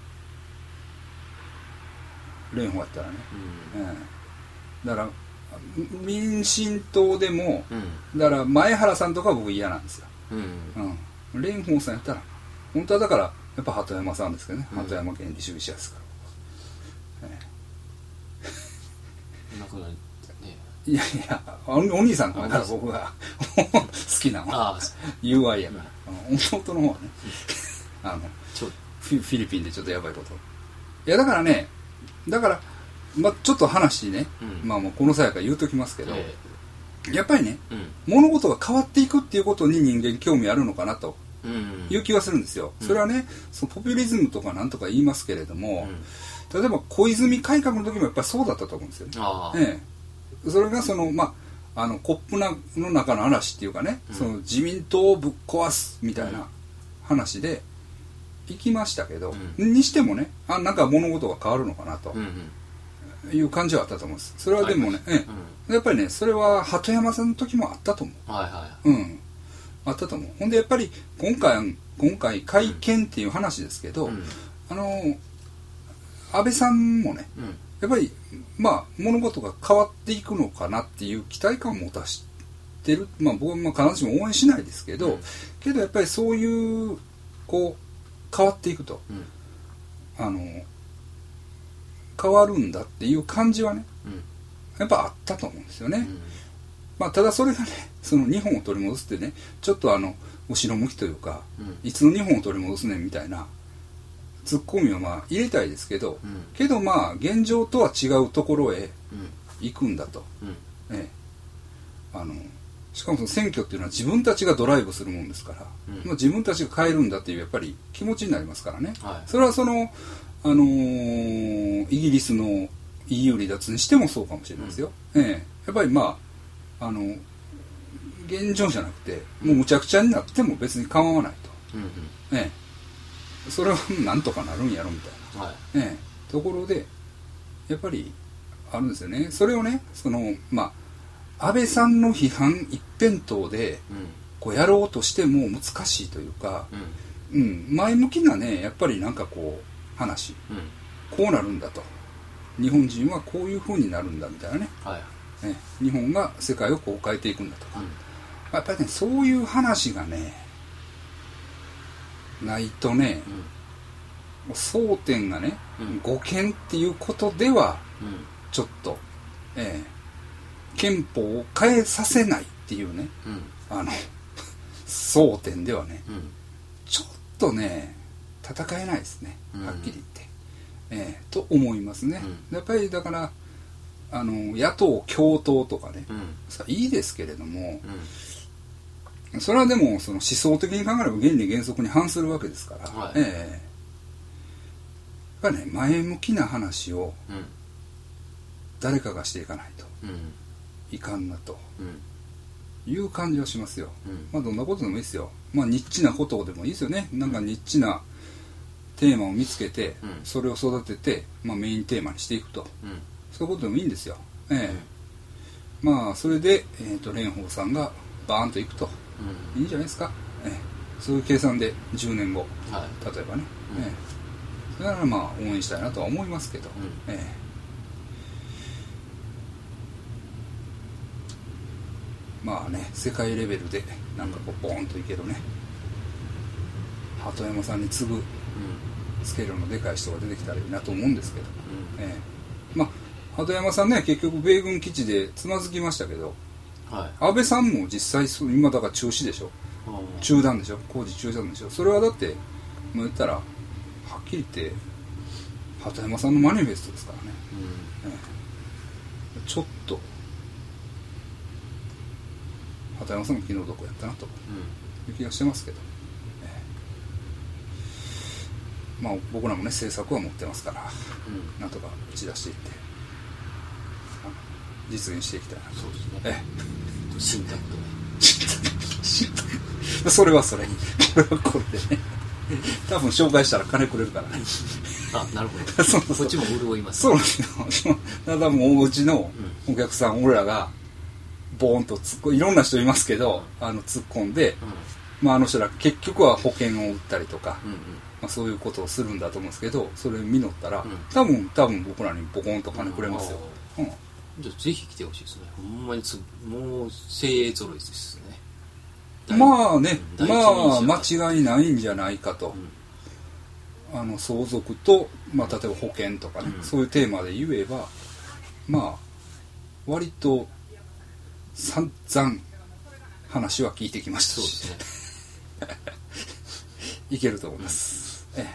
蓮舫やったらね。うん。うん、だから民進党でも、うん、だから前原さんとかは僕嫌なんですよ。うん。うん。蓮舫さんやったら本当はだからやっぱ鳩山さんですけどね。うん、鳩山原理主義者ですから。ええ、なんかね。いやいや お, お兄さんだから僕が好きなの ユーアイ やから、うん、弟の方はねあのフィ, フィリピンでちょっとやばいこといやだからねだから、まあ、ちょっと話ね、うん、まあもうこの際から言うときますけど、えー、やっぱりね、うん、物事が変わっていくっていうことに人間興味あるのかなという気はするんですよ、うん、それはねそのポピュリズムとかなんとか言いますけれども、うん、例えば小泉改革の時もやっぱりそうだったと思うんですよね。あ、ええ、それがそのまああのコップなの中の話っていうかね、うん、その自民党をぶっ壊すみたいな話で行きましたけど、うん、にしてもねあなんか物事が変わるのかなという感じはあったと思うんです。それはでもね、ええうん、やっぱりねそれは鳩山さんの時もあったと思う、はいはい、うん、あったと思う。ほんでやっぱり今回今回会見っていう話ですけど、うん、あの安倍さんもね、うんやっぱりまあ物事が変わっていくのかなっていう期待感を持たしてる、まあ僕はまあ必ずしも応援しないですけど、うん、けどやっぱりそういうこう変わっていくと、うん、あの変わるんだっていう感じはね、うん、やっぱあったと思うんですよね。うん、まあただそれがねその日本を取り戻すってねちょっとあの後ろ向きというか、うん、いつの日本を取り戻すねんみたいなツッコミをまあ入れたいですけど、うん、けどまあ現状とは違うところへ行くんだと、うんええ、あのしかもその選挙っていうのは自分たちがドライブするもんですから、うんまあ、自分たちが変えるんだっていうやっぱり気持ちになりますからね、はい、それはその、あのー、イギリスの イーユー 離脱にしてもそうかもしれないですよ、うんええ、やっぱりまああの現状じゃなくてもうむちゃくちゃになっても別に構わないと、うんええそれはなんとかなるんやろみたいな、はいね、ところでやっぱりあるんですよね。それをねそのまあ安倍さんの批判一辺倒でこうやろうとしても難しいというか、うんうん、前向きなねやっぱりなんかこう話、うん、こうなるんだと日本人はこういう風になるんだみたいなね、はい、ね日本が世界をこう変えていくんだとか、うん、やっぱりねそういう話がねないとね、うん、争点がね、うん、護憲っていうことでは、うん、ちょっと、えー、憲法を変えさせないっていうね、うん、あの争点ではね、うん、ちょっとね戦えないですね、はっきり言って、えー、と思いますね、うん、やっぱりだからあの野党共闘とかね、さいいですけれども、それはでもその思想的に考えれば原理原則に反するわけですから、はい、ええやっぱりね前向きな話を誰かがしていかないと、うん、いかんなと、うん、いう感じはしますよ、うん、まあどんなことでもいいですよ。まあニッチなことでもいいですよね。なんかニッチなテーマを見つけて、うん、それを育てて、まあ、メインテーマにしていくと、うん、そういうことでもいいんですよ、ええうん、まあそれで、えーと、蓮舫さんがバーンといくといいんじゃないですか、ええ、そういう計算でじゅうねんご、はい、例えばね、うんええ、それならまあ応援したいなとは思いますけど、うんええ、まあね世界レベルでなんかこうボーンといけるね鳩山さんに次ぐスケールのでかい人が出てきたらいいなと思うんですけど、うんええ、まあ鳩山さんね結局米軍基地でつまずきましたけどはい、安倍さんも実際そう今だから中止でしょ、中断でしょ、工事中断でしょ。それはだってもう言ったらはっきり言って鳩山さんのマニフェストですからね、うんね、ちょっと鳩山さんも気の毒やったなという気がしてますけど、うん、まあ僕らもね政策は持ってますから、うん、なんとか打ち出していって実現していきたいなと。そうですね。ええ、 信託とね。 信託。それはそれ。これはこれでね。多分紹介したら金くれるからね。 あ、なるほど。そうそう、こっちも潤います。 そうなんですよ。ただもううちのお客さん、うん、俺らがボーンと突っ込ん、いろんな人いますけど、あの突っ込んで、うん、まああの人ら結局は保険を売ったりとか、うんうん、まあ、そういうことをするんだと思うんですけど、それ実ったら、うん、多分多分僕らにボコンと金くれますよ。うん。 じゃあぜひ来てほしいですね。ほんまにつもう精鋭揃いですね。 まあね、まあ間違いないんじゃないかと、うん、あの相続と、まあ、例えば保険とかね、うん、そういうテーマで言えばまあ割と散々話は聞いてきましたし、そうですねいけると思います、うん、え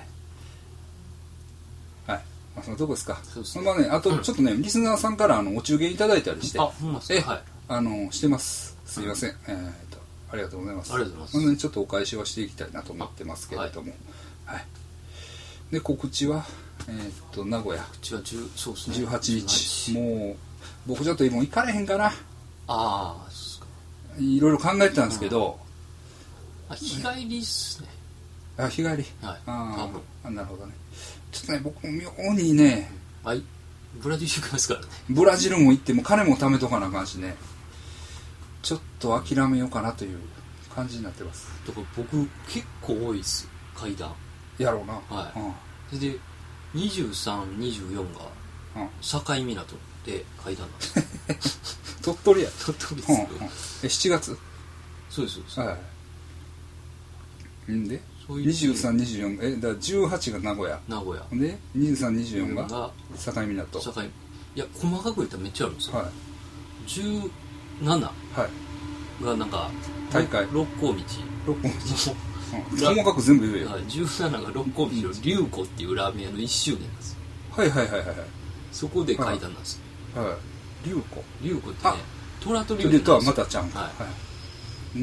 え、はい、まあ、そのとこですか。そうですね。まあね、あとちょっとね、うん、リスナーさんからあのお中元いただいたりして、 あ、ほんまですか。 え、はい、あのしてます。すいません、えーとありがとうございます。 ありがとうございます。 なのでちょっとお返しはしていきたいなと思ってますけれども、はい、はい。で告知はえー、っと名古屋。 告知はじゅう、そうですね。 じゅうはちにち。もう僕ちょっともう行かれへんかな。ああ、そうですか。 いろいろ考えてたんですけど、 うん、あ、日帰りっすね。 あ、日帰り。はい。 ああ、なるほどね。ちょっとね僕も妙にね、 はい。ブラジル行きますからね。 ブラジルも行っても金も貯めとかなあかんしね。ちょっと諦めようかなという感じになってます。 だから僕結構多いですよ、階段。 やろうな。 はい。うん、それでにじゅうさん、にじゅうよんが境港で階段なんです。 鳥取や。 鳥取ですよ。 うんうん、え、しちがつ？ そうですそうです。 はい。んでにじゅうさん、にじゅうよん、え、だからじゅうはちが名古屋。 名古屋。 でにじゅうさん、にじゅうよんが境港。 境。いや、細かく言ったらめっちゃあるんですよ。はい。じゅうなな。はい。がなんか大会六甲道六甲道、うん、細かく全部言えよ。 じゅうななが六甲道の龍子っていうラーメン屋のいっしゅうねんなんですよ。 はいはいはいはい。 そこで階段なんですよ。はい。龍子。 龍子ってね、虎と龍子。龍とはまたちゃん。はい。はい、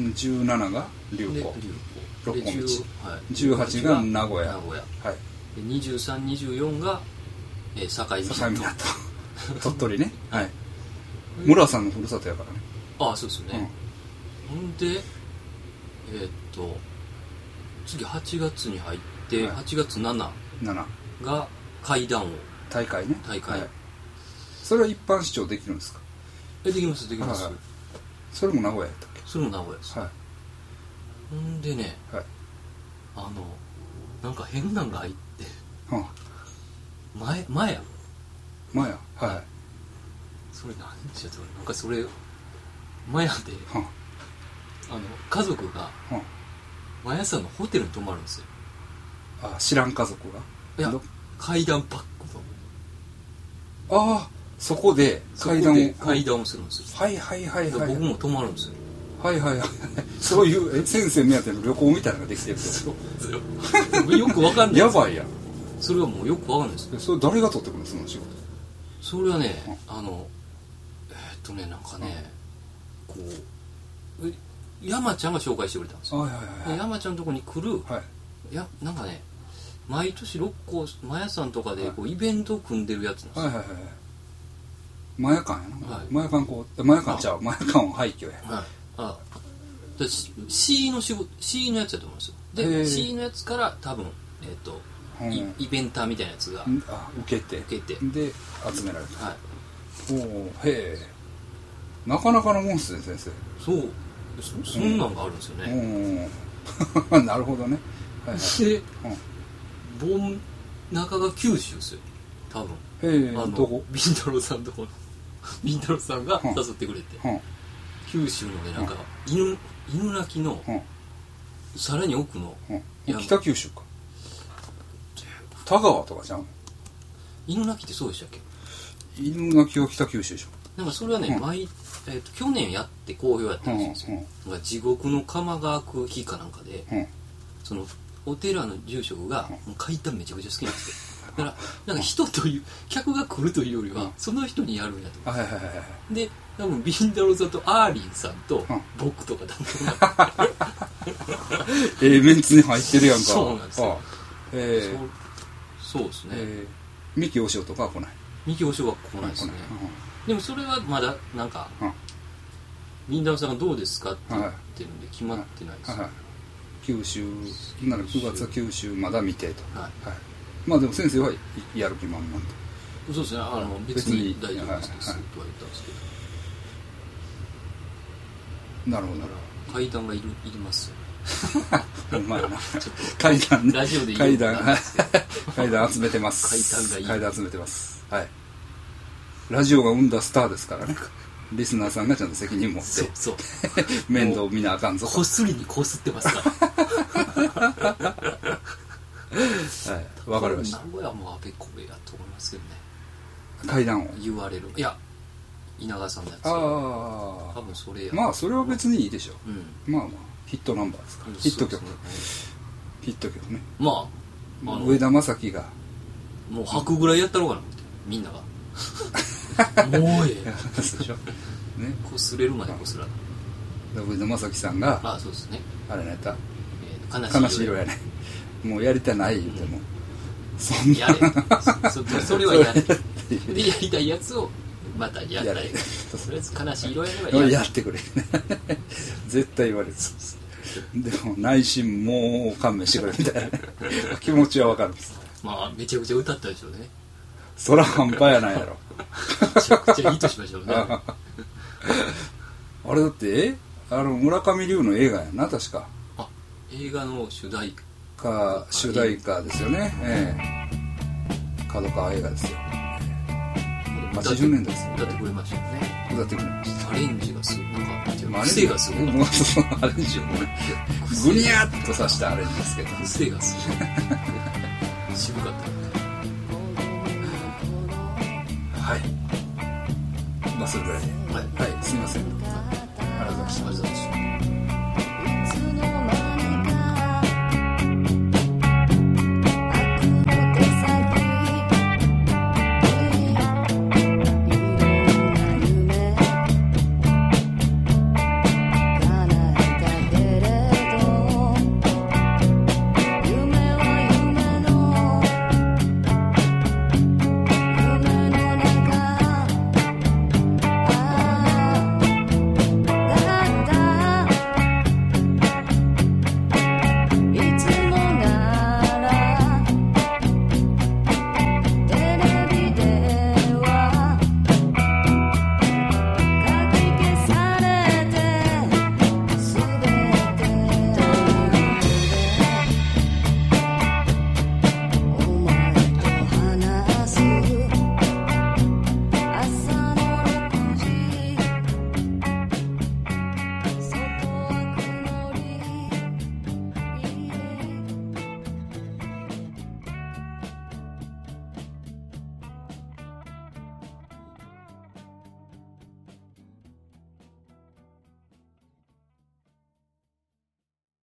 じゅうななが龍子。龍子。六甲道。はい。じゅうはちが名古屋。 名古屋。 はい。 でにじゅうさん、にじゅうよんが、えー、境港。 境港。鳥取ね。はい。村さんのふるさとやからね。 ああ、そうですよね。うん、ほんでえー、っと次はちがつに入って、はい、はちがつななが階段王大会ね。 大会、はい、 それは一般視聴できるんですか？ え、できますできます、はい、 それも名古屋やったっけ？ それも名古屋です、はい、ほんでね、はい、あのなんか変なんが入って、はあ、前前や前や、はい、 それ何ちゃったなんかそれマヤで、はあ、あの家族が、はあ、マヤさんのホテルに泊まるんですよ。 あ、知らん家族が？ いや、階段パックの。ああ、そこで階段を階段をするんですよ。 はいはいはいはい。 僕も泊まるんですよ。 はいはいはい。そういう先生目当ての旅行みたいなのができてる。 そうですよ。よくわかんない。 やばいやん。 それはもうよくわかんないです。 それ誰が取ってくるのその仕事？ それはね、うん、あのえー、っとねなんかね。こう山ちゃんが紹介してくれたんですよ、はいはいはい、山ちゃんのとこに来る、はい、やなんかね毎年六甲マヤさんとかでこう、はい、イベントを組んでるやつなんですよ、はいはいはい、 マヤ館やな、はい、マヤ館こうマヤ館ちゃうマヤ館を廃墟や、はい、 ああ C の仕事 C のやつやと思うんですよで C のやつから多分えっ、ー、と、うん、イ, イベンターみたいなやつがあ受けて受けてで集められた、はい、おおへえなかなかのもんっすね先生。 そう そ, そんなんがあるんですよね、 うん、なるほどね、 はいはい、で、うん、中が九州ですよ多分。 へえあのどこ？ ビンタロウさんとこのビンタロウさんが誘ってくれて、うん、九州のねなんか、うん、犬, 犬鳴きの、うん、さらに奥の、 うん、北九州か田川とかじゃん。 犬鳴きってそうでしたっけ？ 犬鳴きは北九州でしょ。 なんかそれはね、うん、毎えー、と去年やって好評やったらしいんですよ、うんうん、地獄の釜が開く日かなんかで、うん、そのお寺の住職がもう階段めちゃくちゃ好きなんですよ。だからなんか人という客が来るというよりは、うん、その人にやるんやと、はいはいはい、で多分ビンダローさんとアーリンさんと僕とかだったらええメンツに入ってるやんか。 そうなんですよ。 えー、 そ, そうですね、えー、三木お師匠とかは来ない。 三木お師匠は来ないですね、うん、でもそれはまだなんか、うん、ビンダローさんがどうですかって言ってるんで決まってないですよ、はいはいはい、 九州ならくがつは九州まだ未定と、はいはい、まあでも先生はやる気満々と。 そうですね、あの別に大丈夫ですと言われたんですけど、 なるほどなるほど。階段がいるいりますよほんまやな階段ね、 ラジオで言階段階段集めてます階段がいい階段集めてます。はい、ラジオが生んだスターですからね。リスナーさんがちゃんと責任持ってそうそう面倒見なあかんぞ。 こすりにこすってますからはい、わかりました。 名古屋もあべこべやと思いますけどね。 階段を言われる。いや、稲川さんのやつ。 ああ、 多分それや。 まあそれは別にいいでしょう。うん、まあまあヒットナンバーですから。 うん、 ヒット曲、 ね、 ヒット曲ね。 まあ、 あ上田正樹がもう吐くぐらいやったろうかなみんなが。もうええ。 そうでしょ。ね。 こすれるまでこすらない。 上田正樹さんが、 あ、そうですね。 あれ何やった？ えー、 悲しい色やね。もうやりたない言うても、うん、 そんなやれ そ, それはやれでやりたいやつをまたやったりとりあえず悲しい色やればや, やってくれ絶対言われる。でも内心もう勘弁してくれみたいな気持ちはわかるんです。 まあめちゃくちゃ歌ったでしょうね。 そら半端やないやろめちゃくちゃヒットしましょうねあれだってあの村上龍の映画やな確か。 あ、映画の主題歌主題歌ですよね、ええ、角川映画ですよ。はちじゅうねんだいですよ。 歌ってくれましたよね。 歌ってくれました。 アレンジがすごいなんか癖がすごい。アレンジをねグニャッとさしたアレンジですけど癖がすごい渋かった。 はいまあそれぐらいで、はい、はい、すいません、ありがとうございました。